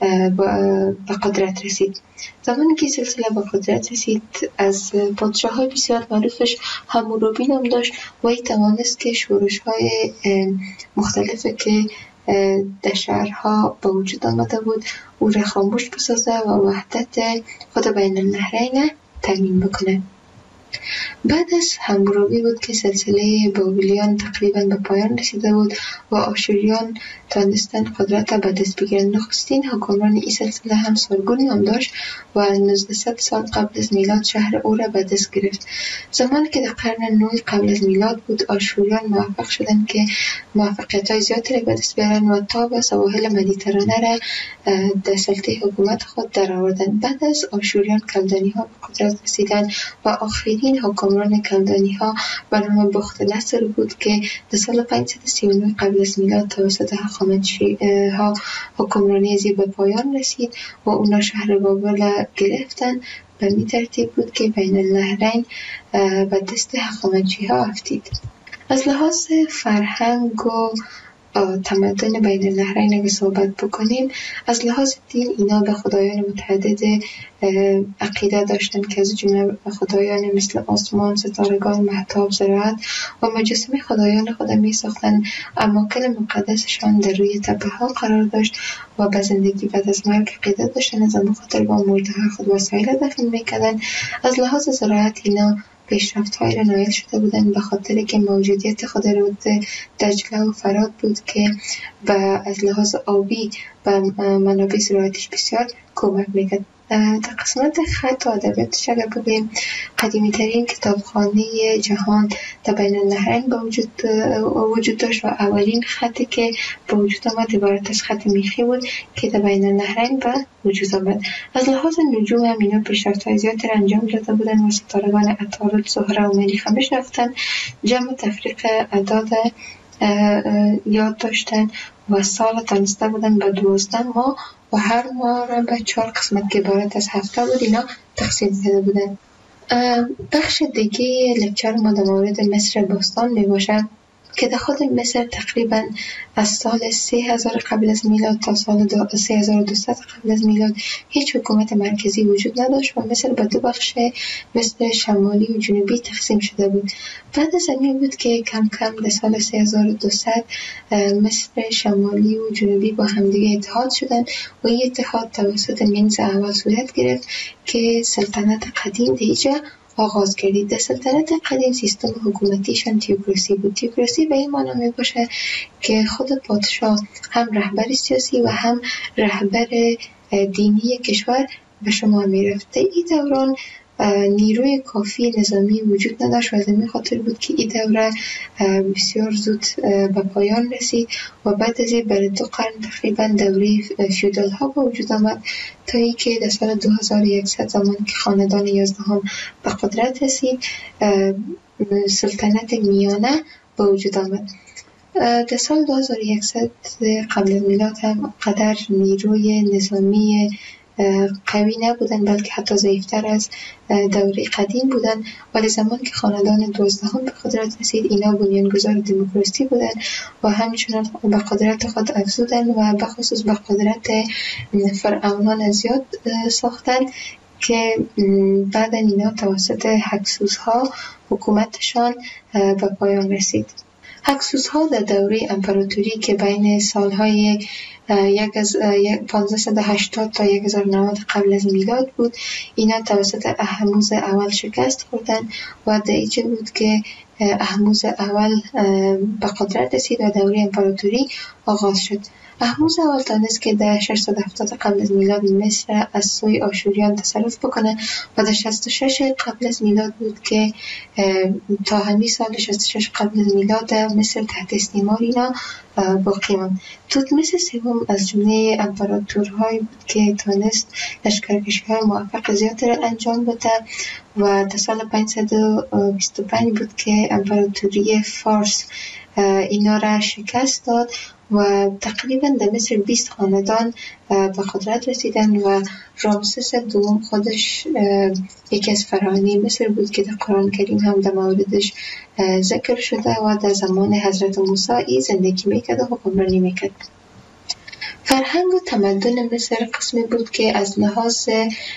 به قدرت رسید. زمانی که سلسله به قدرت رسید از پادشاه های بسیار معروفش حمورابی نام داشت و ای توانست که شورش های مختلفه که در شهرها به وجود آمده بود او را خاموش بسازه و وحدت خود بین النهرین تامین بکنه. بعد از حمورابی بود که سلسله بابلیان تقریبا به پایان رسیده بود و آشوریان تانستن قدرت به دست بگیرن. نخستین حکمران این سلسله هم سارگون نام داشت و 1900 سال قبل از میلاد شهر او را به دست گرفت. زمانی که در قرن 9 قبل از میلاد بود آشوریان موفق شدن که موفقیت‌های زیادی را به دست بیارن و تا به سواحل مدیترانه را در سلطه حکومت خود درآوردن. بعد از آشوریان کلدانی ها به قدرت رسیدن و آخرین حکمران کلدانی ها به نام بختنصر بود که در سال 539 قبل از میلاد توسط هخامنشی ها حکمرانی از به پایان رسید و اونا شهر بابل گرفتن. به این ترتیب بود که بین النهرین به دست هخامنشی ها افتید. از لحاظ فرهنگ و تمدن بین النهرین اگه صحبت بکنیم، از لحاظ دین اینا به خدایان متعدد عقیده داشتن که از جمله خدایان مثل آسمان، ستارگان، مهتاب، زراعت و مجسمه خدایان خود می ساختن. اماکن مقدسشان در روی تپه ها قرار داشت و به زندگی بعد از مرگ عقیده داشتن، از آن خاطر با مرده خود وسایل دفن میکردن. از لحاظ زراعت اینا پیشرفت‌های را نایل شده بودند به خاطر که موجودیت خود رود دجله و فرات بود که از لحاظ آبی و منابع زراعتیش بسیار کمک میکرد. در قسمت خط و ادبیاتش اگر بگوییم، قدیمی ترین کتابخانه جهان در بین النهرین وجود داشت و اولین خطی که به وجود آمد عبارت از خط میخی بود که در بین النهرین به وجود آمد. از لحاظ نجوم هم اینا پیشرفت‌های زیادی را انجام داده بودند و ستارگان عطارد، زهره و مریخ هم میشناختند. جمع تفریق اعداد یاد داشتن و سال تانسته بودن به 12 ماه و هر ماه را به 4 قسمت که عبارت از هفته بود اینا تقسیم کرده بودن. بخش دیگه لکچر ما در مورد مصر باستان می باشه که در خود مصر تقریبا از سال 3000 قبل از میلاد تا سال 3200 قبل از میلاد هیچ حکومت مرکزی وجود نداشت و مصر به دو بخش مصر شمالی و جنوبی تقسیم شده بود. بعد از این بود که کم کم در سال 3200 مصر شمالی و جنوبی با همدیگه اتحاد شدن و این اتحاد توسط منز اول صورت گرفت که سلطنت قدیم دیجا آغاز کردید. در سلطنت قدیم سیستم حکومتیشان تیوکراسی بود. تیوکراسی به این معنی می باشه که خود پادشاه هم رهبر سیاسی و هم رهبر دینی کشور به شما می رفته. این دوران نیروی کافی نظامی وجود نداشت و از این خاطر بود که این دوره بسیار زود به پایان رسید و بعد از این برای 2 قرن تقریبا دوره فیودال ها به وجود آمد تا ای که در سال 2100 زمان که خاندان 11 به قدرت رسید سلطنت میانه به وجود آمد. در سال 2100 قبل از میلاد هم قدر نیروی نظامی قوی نبودن بلکه حتی ضعیفتر از دوره قدیم بودن، ولی زمان که خاندان 12 به قدرت رسید اینا بنیانگذار دموکراسی بودن و همچنان به قدرت خود افزودن و بخصوص به قدرت فرعونان زیاد ساختن که بعد اینا توسط هکسوس ها حکومتشان به پایان رسید. هکسوس ها در دوره امپراتوری که بین سالهای 1580 تا 1090 قبل از میلاد بود اینا توسط احموز اول شکست خوردن و در اینجا بود که احموز اول به قدرت رسید و دوره امپراتوری آغاز شد. احموز اول تانست که در 670 قبل از میلاد مصر از سوی آشوریان تصرف بکنه و در 66 قبل از میلاد بود که تا همین سال 66 قبل از میلاد مصر تحت استعمار اینا باقی ماند. توتمس سوم از جمله امپراتورهای بود که تانست لشکرکشی‌های موفق زیاد را انجام بده و در سال 525 بود که امپراتوری فارس اینا را شکست داد و تقریبا در مصر 20 خاندان به قدرت رسیدن و رامسس دوم خودش یکی از فراعنه مصر بود که در قرآن کریم هم در موردش ذکر شده و در زمان حضرت موسی زندگی میکرد و حکمرانی میکرد. فرهنگ و تمدن مصر قسمی بود که از لحاظ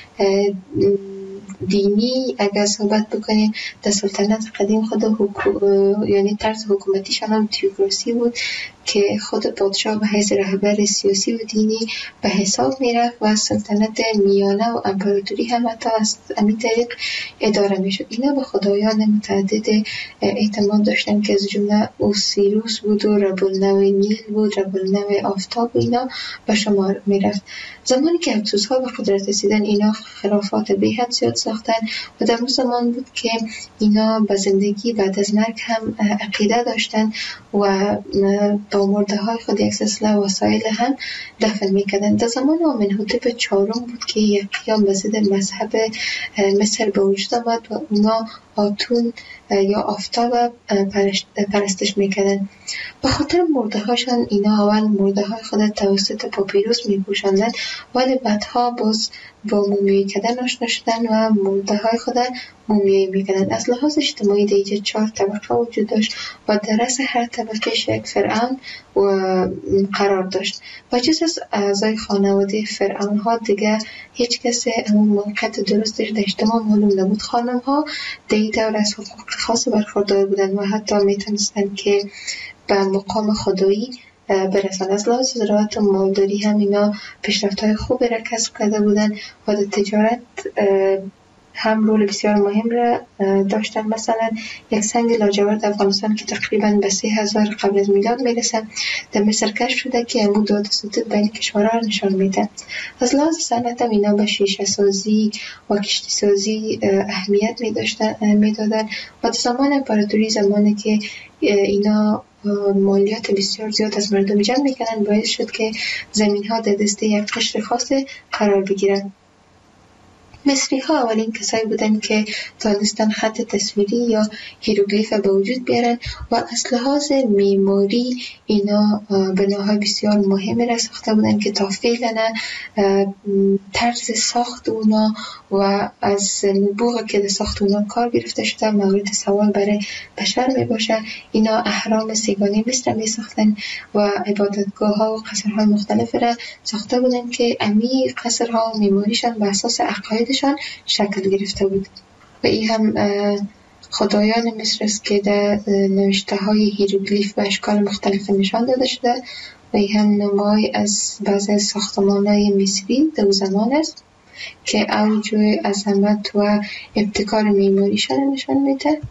دینی اگر صحبت بکنیم در سلطنت قدیم خود یعنی طرز حکومتیشان هم تیوکراسی بود که خود پادشاه به حیث رهبر سیاسی و دینی به حساب میرفت و سلطنت میانه و امپراتوری هم حتی از همین طریق اداره میشد. اینا به خدایان متعدد اعتماد داشتن که از جمله اوسیروس بود و رب النوع نیل بود، رب النوع آفتاب و اینا به شمار میرفت. زمانی که هکسوس ها به قدرت رسیدن اینا خرافات بی‌حد زیاد ساختن و در اون زمان بود که اینا به زندگی بعد از مرگ هم عقیده داشتن و با مرده های خود یک سلسله وسایل هم دفن میکردن. در زمان آمنحوتپ چهارم بود که یک قیام به ضد مذهب مصر به وجود آمد و اونا آتون یا آفتاب پرستش میکردن. به خاطر مرده هاشان اینا اول مرده های خود توسط پاپیروس میپوشاندن ولی بعدها باز با مومیایی کردن آشنا شدن و مرده های خود مومیایی میکردن. از لحاظ اجتماعی دیگه 4 طبقه وجود داشت و در رأس هر طبقهش یک فرعون قرار داشت و جز از اعضای خانواده فرعون ها دیگه هیچ کسی همون موقعیت درستش در اجتماع معلوم نبود. خانم ها دیگه دور از حقوق خاص برخوردار بودن و حتی میتونستن که به مقام خدایی برسن. از لحاظ زراعت و مالداری هم اینا پیشرفت‌های خوبی را کسب کرده بودن و در تجارت هم رول بسیار مهم را داشتن. مثلا یک سنگ لاجورد افغانستان که تقریبا به 3000 قبل از میلاد میرسه در مصر کشف شده که امو داد ستود بین کشورها را نشان میده. از لحاظ صنعت هم اینا به شیشه سازی و کشتی سازی اهمیت میدادن و در زمان امپراتوری زمانی که اینا مالیات بسیار زیاد از مردم جمع میکنن باعث شد که زمین ها در دسته یک قشر خاص قرار بگیرن. مصری ها اولین کسایی بودن که تانستن خط تصویری یا هیروگلیف به وجود بیارن و از لحاظ معماری اینا بناهای بسیار مهمی را ساخته بودن که تا فعلا طرز ساخت اونا و از نبوغ که در ساخت اونا کار گرفته شده مورد سوال برای بشر می باشه. اینا اهرام سیگانی مصر می ساختن و عبادتگاه ها و قصرهای مختلف را ساخته بودن که امی قصرها و معماریشان بر اساس عقایدشان شکل گرفته بود و این هم خدایان مصر است که در نوشته های هیروگلیف و اشکال مختلف نشان داده شده و این هم نمای از بعضی ساختمان های مصری در زمان است که اوج عظمت و ابتکار معماریشان نشان میده.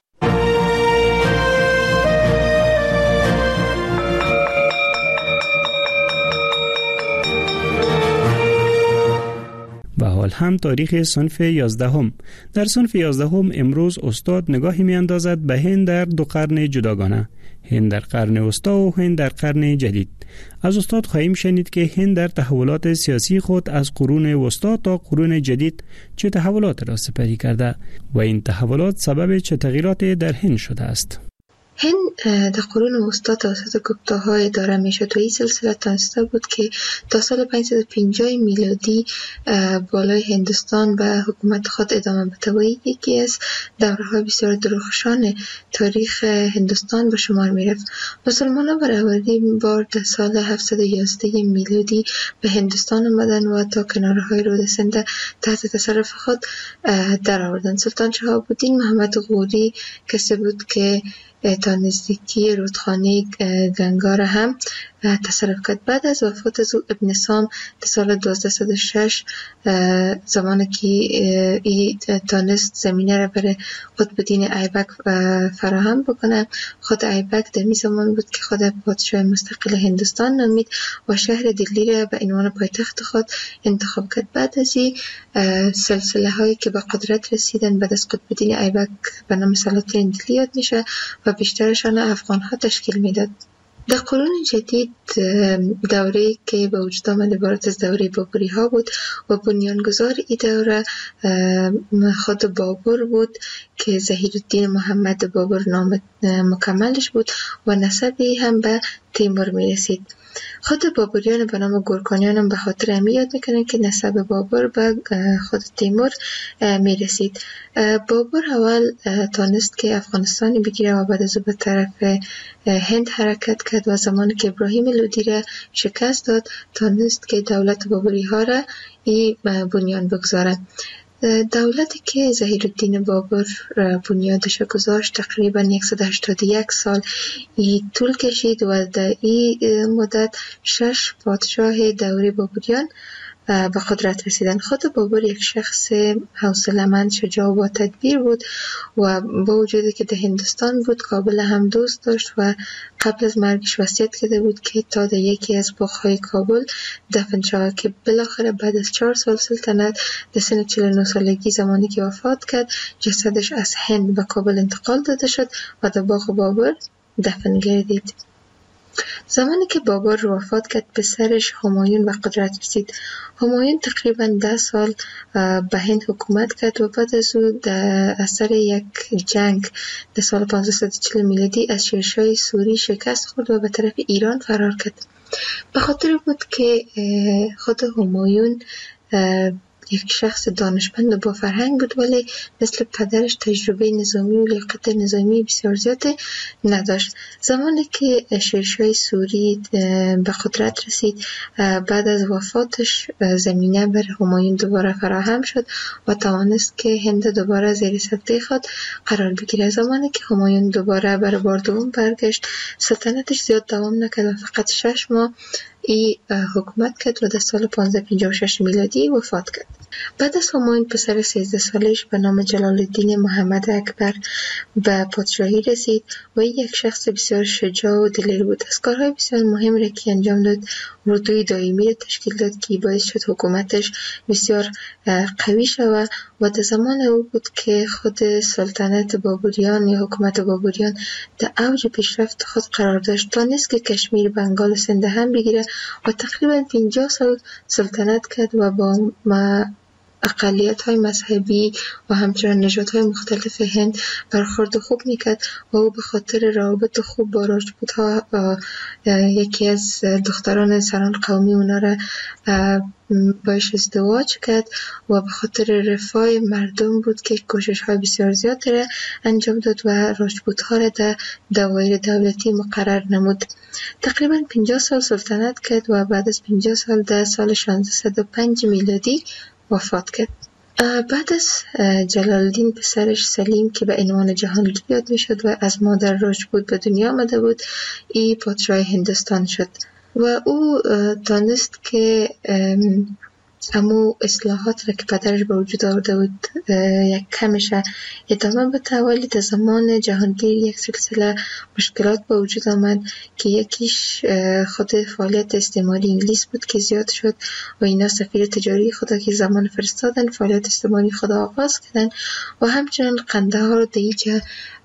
و حال هم تاریخ صنف 11. در صنف 11 امروز استاد نگاهی می اندازد به هند در 2 قرن جداگانه، هند در قرن وسطا و هند در قرن جدید. از استاد خواهیم شنید که هند در تحولات سیاسی خود از قرون وسطا تا قرون جدید چه تحولات را سپری کرده و این تحولات سبب چه تغییرات در هند شده است. هند در قرون وسطا توسط گپتاها اداره میشد و این سلسله تانسته بود که تا سال 550 میلادی بالای هندوستان به حکومت خود ادامه بده و یکی از دوره‌های بسیار درخشان تاریخ هندوستان به شمار میرفت. مسلمانان برای اولین بار در سال 711 میلادی به هندوستان آمدن و تا کنارهای رود سند تحت تصرف خود درآوردند. سلطان شهاب‌الدین محمد غوری کسی بود که تا نزدیکی رودخانه گنگا را هم تصرف کرد. بعد از وفات از ابن سام در سال 1206 زمانی که ای تانست زمینه را برای قطب‌الدین ایبک فراهم بکنه، خود ایبک در می زمان بود که خود پادشاه مستقل هندوستان نامید و شهر دلی را به عنوان پایتخت خود انتخاب کرد. بعد از این سلسله هایی که به قدرت رسیدن بعد از قطب‌الدین ایبک به نام سلاطین دلی یاد میشه و بیشترشان افغان ها تشکیل میداد. در قرون جدید دوره‌ای که به وجود آمد عبارت از دوره بابری ها بود و بنیانگذار این دوره خود بابر بود که ظهیرالدین محمد بابر نام مکملش بود و نسبی هم به تیمور می رسید. خود بابریان به نام گورکانیان هم به خاطر امی یاد میکنن که نسب بابر به خود تیمور می رسید. بابر اول تانست که افغانستان بگیره و بعد از او به طرف هند حرکت کرد و زمانی که ابراهیم لودی را شکست داد تانست که دولت بابری ها را بنیان بگذاره. دولتی که ظهیرالدین بابر بنیادش گذاشت تقریبا 181 سال طول کشید و در این مدت 6 پادشاه دوره بابریان به قدرت رسیدن. خود بابر یک شخص حوصله‌مند، شجاع و با تدبیر بود و با وجودی که در هندوستان بود کابل هم دوست داشت و قبل از مرگش وصیت کرده بود که تا در یکی از باغ‌های کابل دفن شود که بالاخره بعد از 4 سال سلطنت در سن 49 سالگی زمانی که وفات کرد جسدش از هند به کابل انتقال داده شد و در باغ بابر دفن گردید. زمانی که بابر وفات کرد پسرش همایون به قدرت رسید. همایون تقریبا 10 سال به هند حکومت کرد و بعد از او در اثر یک جنگ در سال 540 میلادی از شیرشاه سوری شکست خورد و به طرف ایران فرار کرد. به خاطر بود که خود همایون یک شخص دانشمند و با فرهنگ بود ولی مثل پدرش تجربه نظامی و لیاقت نظامی بسیار زیاد نداشت. زمانی که شیرشاه سوری به قدرت رسید بعد از وفاتش زمینه بر همایون دوباره فراهم شد و توانست که هند دوباره زیر سلطه خود قرار بگیره. زمانی که همایون دوباره بر بار دوم برگشت سلطنتش زیاد دوام نکرد و فقط 6 ماه حکومت کرد و در سال 1556 میلادی وفات کرد. بعد از همایون پسر 13 سالش به نام جلال الدین محمد اکبر به پادشاهی رسید و یک شخص بسیار شجاع و دلیر بود. از کارهای بسیار مهم را که انجام داد اردوی دائمی را تشکیل داد که باعث شد حکومتش بسیار قوی شود و در زمان او بود که خود سلطنت بابریان یا حکومت بابریان در اوج پیشرفت خود قرار داشت تا نیست که کشمیر، بنگال و سند هم بگیره و تقریبا 50 سال سلطنت کرد و با اقلیت‌های مذهبی و همچنین نژادهای مختلف هند برخورد خوب میکرد و او به خاطر روابط خوب با راجپوت‌ها یکی از دختران سران قومی اونا را باش ازدواج کرد و به خاطر رفاه مردم بود که کوشش‌های بسیار زیاد را انجام داد و راجپوت‌ها را در دوایر دولتی مقرر نمود. تقریبا 50 سال سلطنت کرد و بعد از 50 سال در سال 1605 میلادی وفات کرد. بعد از جلال الدین پسرش سلیم که به عنوان جهانگیر یاد میشد و از مادر راجپوت به دنیا آمده بود، ای پادشاه هندوستان شد و او دانست که امو اصلاحات را که پدرش به وجود آورده بود یک کمش ادامه بده، ولی در زمان جهانگیر یک سلسله مشکلات به وجود آمد که یکیش خود فعالیت استعماری انگلیس بود که زیاد شد و اینا سفیر تجاری خدا که زمان فرستادن فعالیت استعماری خدا آغاز کردن و همچنین قندهار رو دیگه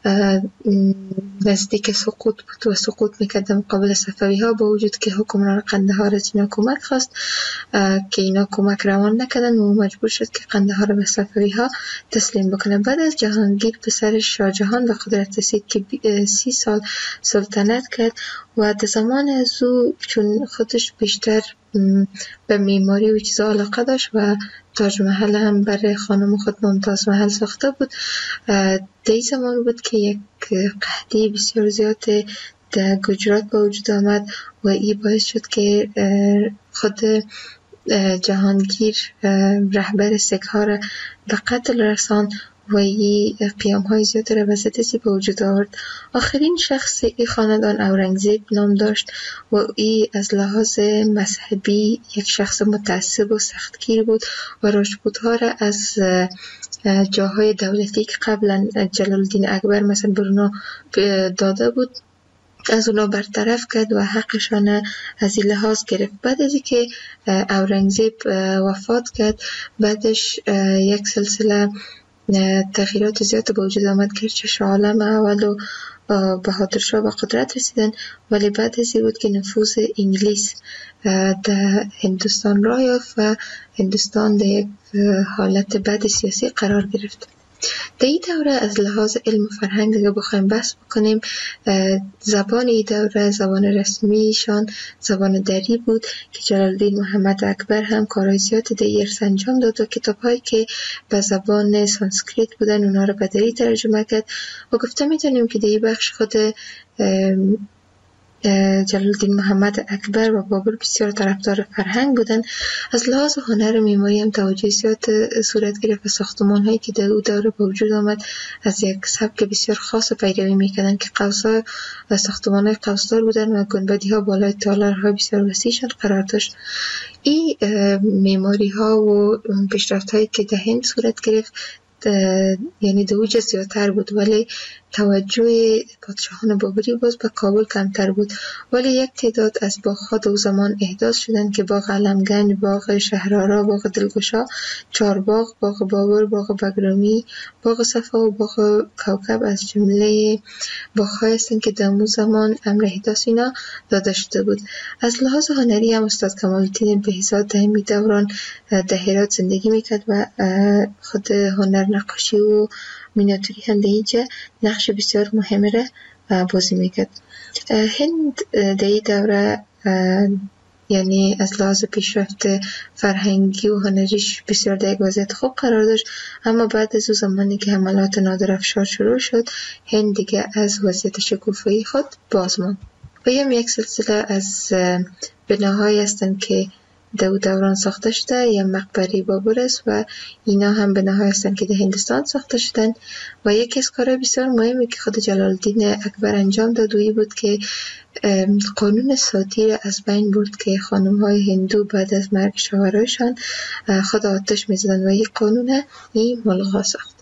نزدیک سقوط بود و سقوط میکرد مقابل صفوی ها، با وجود که حکمران قندهار از اینا کمک خواست که اینا کمک روان نکردن و مجبور شد که قندهار رو به صفوی ها تسلیم بکنه. بعد از جهانگیر پسرش شاهجهان به قدرت رسید که 30 سال سلطنت کرد و در زمان از او چون خودش بیشتر به معماری و چیزا علاقه داشت و تاج محل هم برای خانم خود ممتاز محل ساخته بود، در زمان بود که یک قحطی بسیار زیاد در گجرات به وجود آمد و این باعث شد که خود جهانگیر رهبر سیک ها را به قتل رسان و ای قیام های زیاد را وسط به وجود آورد. آخرین شخص ای خاندان اورنگزیب نام داشت و ای از لحاظ مذهبی یک شخص متعصب و سختگیر بود و راجپوت ها را از جاهای دولتی که قبلا جلال الدین اکبر مثلا برنا داده بود از اونا برطرف کرد و حقشان از این لحاظ گرفت. بعد از که اورنگزیب وفات کرد، بعدش یک سلسله تغییرات زیاد به وجود آمد که شاه عالم اول و بهادر شاه به قدرت رسیدن، ولی بعد از این بود که نفوذ انگلیس در هندوستان راه یافت و هندوستان در یک حالت بد سیاسی قرار گرفت. در این دوره از لحاظ علم و فرهنگ اگه بخوایم بحث بکنیم، زبان این دوره زبان رسمیشان زبان دری بود که جلال الدین محمد اکبر هم کارهای زیاد در ارث انجام داد و کتاب‌هایی که به زبان سانسکریت بودن اونا رو به دری ترجمه کرد و گفته میتونیم که در این بخش خود جلال الدین محمد اکبر و بابر بسیار طرفدار فرهنگ بودن. از لحاظ هنر و معماری هم توجه زیاد صورت گرفت و ساختمان هایی که در او دوره به وجود آمد از یک سبک بسیار خاص پیروی میکردن که قوس‌ها و ساختمان های قوسدار بودن و گنبدی ها بالای تالارهای بسیار وسیعشان قرار داشت. این معماری ها و پیشرفت هایی که در هند صورت گرفت یعنی در اوج زیادتر بود، ولی توجه پادشاهان بابری باز به کابل کمتر بود. ولی یک تعداد از باغ‌ها در زمان احداث شدند که باغ علمگنج، باغ شهرآرا، باغ دلگشا، چارباغ، باغ بابر، باغ بگرامی، باغ صفا و باغ کوکب از جمله باغ‌هایی هستند که در اون زمان امر احداث اینا داده شده بود. از لحاظ هنری هم استاد کمال الدین بهزاد در این دوران در هرات زندگی میکرد و خود هنر نقاشی و مینیاتوری هم در اینجا نقش بسیار مهمه را بازی میکرد. هند در این دوره یعنی از لحاظ پیشرفت فرهنگی و هنریش بسیار در یک وضعیت خوب قرار داشت، اما بعد از اون زمانی که حملات نادرافشار شروع شد، هند دیگه از وضعیت شکوفایی خود باز ماند. و یک سلسله از بناهایی هستند که در دوران ساخته شده، یا مقبره بابر است و اینا هم بناهایی هستند که در هندوستان ساخته شدن. و یکی از کارهای بسیار مهمی که خود جلال الدین اکبر انجام داد و بود که قانون ساتی را از بین برد که خانم‌های هندو بعد از مرگ شوهرایشان خود آتش می‌زدند و این قانون این ملغا ساخت.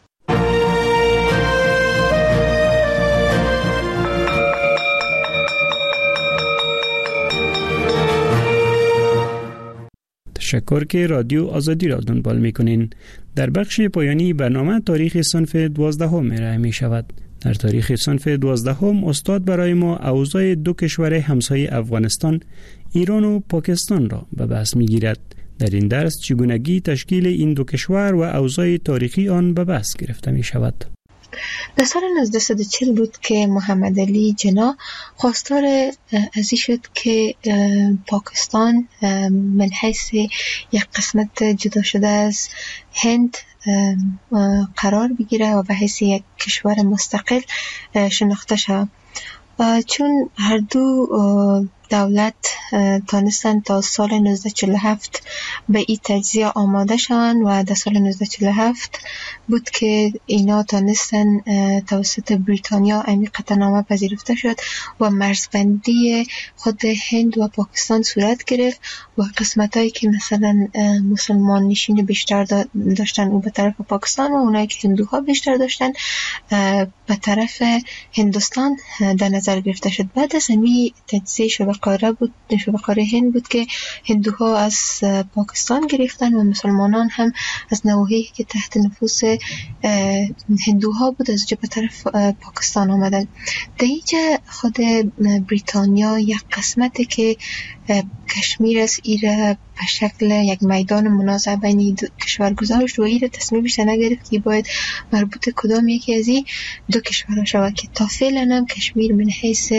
تشکر که رادیو آزادی را دنبال می‌کنین. در بخش پایانی برنامه تاریخ صنف 12 ارائه می شود. در تاریخ صنف 12 استاد برای ما اوضاع دو کشور همسایه افغانستان، ایران و پاکستان را به بحث می‌گیرد. در این درس چگونگی تشکیل این دو کشور و اوضاع تاریخی آن به بحث گرفته می شود. در سال 1940 بود که محمد علی جنا خواستار ازی شد که پاکستان من حیث یک قسمت جدا شده از هند قرار بگیره و به حیث یک کشور مستقل شناخته شود. چون هر دو دولت تانستن تا سال 1947 به این تجزیه آماده شوند و در سال 1947 بود که اینا تانستن توسط بریتانیا این قطعنامه پذیرفته شد و مرزبندی خود هند و پاکستان صورت گرفت و قسمتایی که مثلا مسلمان نشین بیشتر داشتن او به طرف پاکستان و اونایی که هندوها بیشتر داشتن به طرف هندوستان در نظر گرفته شد. بعد از همین تجزیه شبه قاره هند بود که هندوها از پاکستان گرفتن و مسلمانان هم از نواحی که تحت نفوذ هندوها بود از به طرف پاکستان آمدن. در اینجا خود بریتانیا یک قسمتی که کشمیر از ایره به شکل یک میدان منازعه بین دو کشور گذاشت و ایره تصمیمش نگرفت که باید مربوط کدام یکی از این دو کشورها شود که تا فعلا هم کشمیر من حیث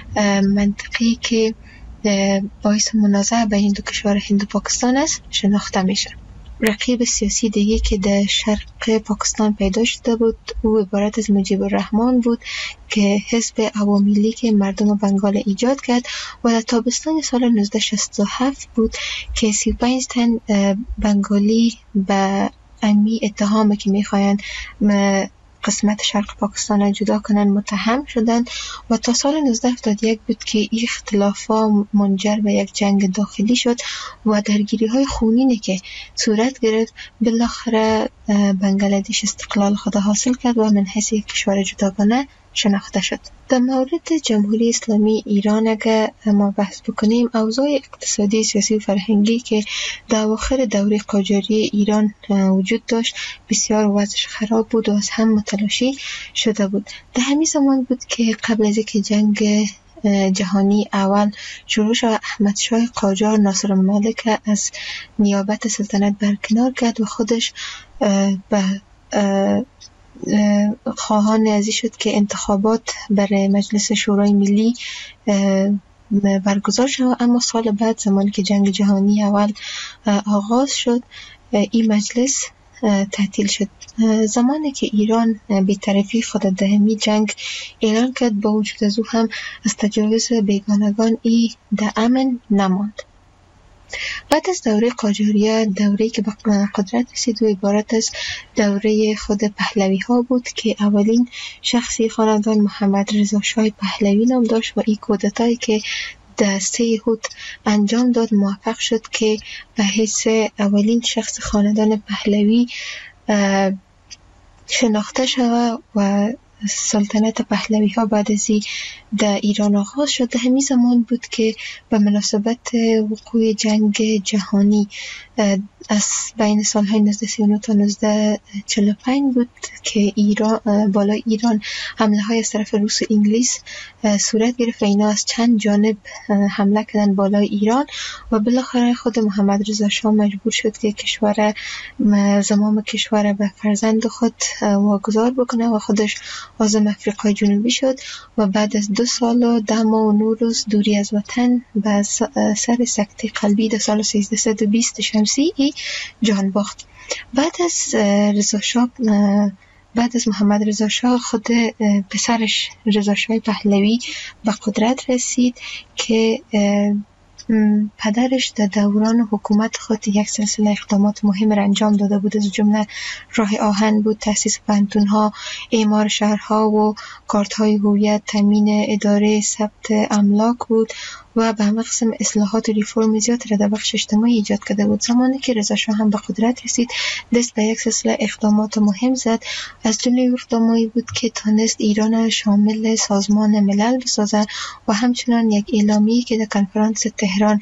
منطقی که باعث منازعه بین دو کشور هند و پاکستان است شناخته میشه. رقیب سیاسی دیگه که در شرق پاکستان پیدا شده بود او عبارت از مجیب الرحمن بود که حزب عوامی لیگ مردم بنگال ایجاد کرد و در تابستان سال 1967 بود که 35 تن بنگالی به امی اتهام که میخواین قسمت شرق پاکستان جدا کنن متهم شدن و تا سال 1971 بود که این اختلافا منجر به یک جنگ داخلی شد و درگیری های خونینی که صورت گرفت بالاخره بنگلادش استقلال خود حاصل کرد و من حیث یک کشور جداگانه شناخته شد. در مورد جمهوری اسلامی ایران اگر ما بحث بکنیم اوضاع اقتصادی، سیاسی و فرهنگی که در اواخر دوره قاجاری ایران وجود داشت بسیار وضعش خراب بود و از هم متلاشی شده بود. در همین زمان بود که قبل از اینکه جنگ جهانی اول شروع شد احمدشاه قاجار ناصرالملک از نیابت سلطنت برکنار کرد و خودش به خواهان ازی شد که انتخابات برای مجلس شورای ملی برگزار شد. اما سال بعد زمانی که جنگ جهانی اول آغاز شد این مجلس تعطیل شد. زمانی که ایران بی‌طرفی خود در همین جنگ اعلان کرد با وجود از او هم از تجاوز بیگانگان ای در امن نماند. بعد از دوره قاجاریه دوره‌ای که به قدرت رسید و عبارت از دوره خود پهلوی ها بود که اولین شخصی خاندان محمد رضا شاه پهلوی نام داشت و این کودتایی که در 3 یهود انجام داد موفق شد که به حیث اولین شخص خاندان پهلوی شناخته شود و سلطنت پهلوی ها بعد از در ایران آغاز شد. همین زمان بود که به مناسبت وقوع جنگ جهانی از بین سالهای 1939 تا 1945 بود که بالای ایران حمله های از طرف روس و انگلیس صورت گرفت و اینا از چند جانب حمله کردن بالای ایران و بالاخره خود محمد رضا شاه مجبور شد که زمام کشور به فرزند خود واگذار بکنه و خودش عازم افریقای جنوبی شد و بعد از 2 سال و 10 ماه و 9 روز دوری از وطن به سر سکته قلبی در سال 1320 شمسی جان باخت. بعد از محمد رضا شاه خود پسرش رضا شاه پهلوی به قدرت رسید که پدرش در دوران حکومت خود یک سلسله اقدامات مهم را انجام داده بود. از جمله راه آهن بود، تأسیس پانتون‌ها، اعمار شهرها و کارت‌های هویت، تامین اداره ثبت املاک بود و به همه قسم اصلاحات و ریفرم زیاد را در بخش اجتماعی ایجاد کرده بود. زمانی که رضا شاه هم به قدرت رسید دست به یک سلسله اقدامات مهم زد. از جمله اقداماتی بود که تانست ایران شامل سازمان ملل بسازد و همچنان یک اعلامیه که در کنفرانس تهران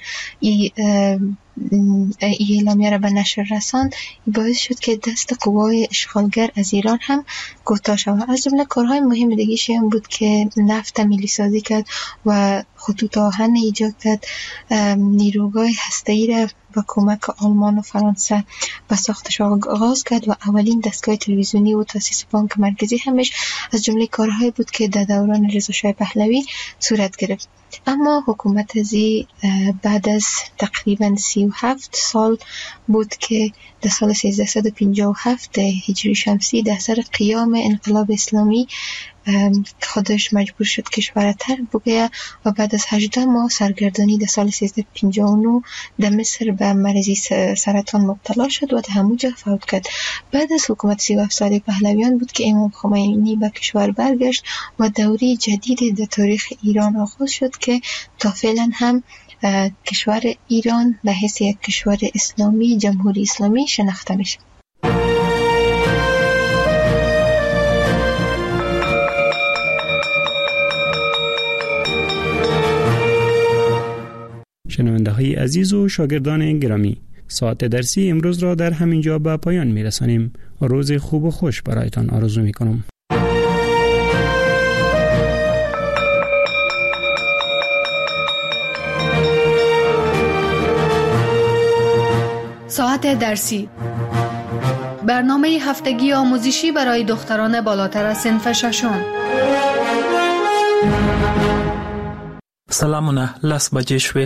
اعلامیه را به نشر رساند باعث شد که دست قوای اشغالگر از ایران هم کوتاه شود. از جمله کارهای مهم دیگه هم بود که نفت ملی سازی کرد و خطوط آهن ایجاد کرد، نیروگاه هسته‌ای را با کمک آلمان و فرانسه به ساختش آغاز کرد و اولین دستگاه تلویزیونی و تاسیس بانک مرکزی همش از جمله کارهایی بود که در دوران رضا شاه پهلوی صورت گرفت. اما حکومت زی بعد از تقریبا 37 سال بود که در سال 1357 هجری شمسی در سر قیام انقلاب اسلامی خودش مجبور شد کشور ترک بگیره و بعد از 18 ماه سرگردانی در سال 1359 در مصر به مرضی سرطان مبتلا شد و در همونجا فوت کرد. بعد از حکومت 37 ساله پهلویان بود که امام خمینی به کشور برگشت و دوره جدید در تاریخ ایران آغاز شد که تا فعلا هم کشور ایران به حیث یک کشور اسلامی جمهوری اسلامی شناخته میشه. شنونده های عزیز و شاگردان گرامی، ساعت درسی امروز را در همین جا به پایان می رسانیم. روز خوب و خوش برایتان آرزو می کنم. ساعت درسی، برنامه هفتگی آموزشی برای دختران بالاتر از صنف ششم. سلامونه، لس بجې شوې.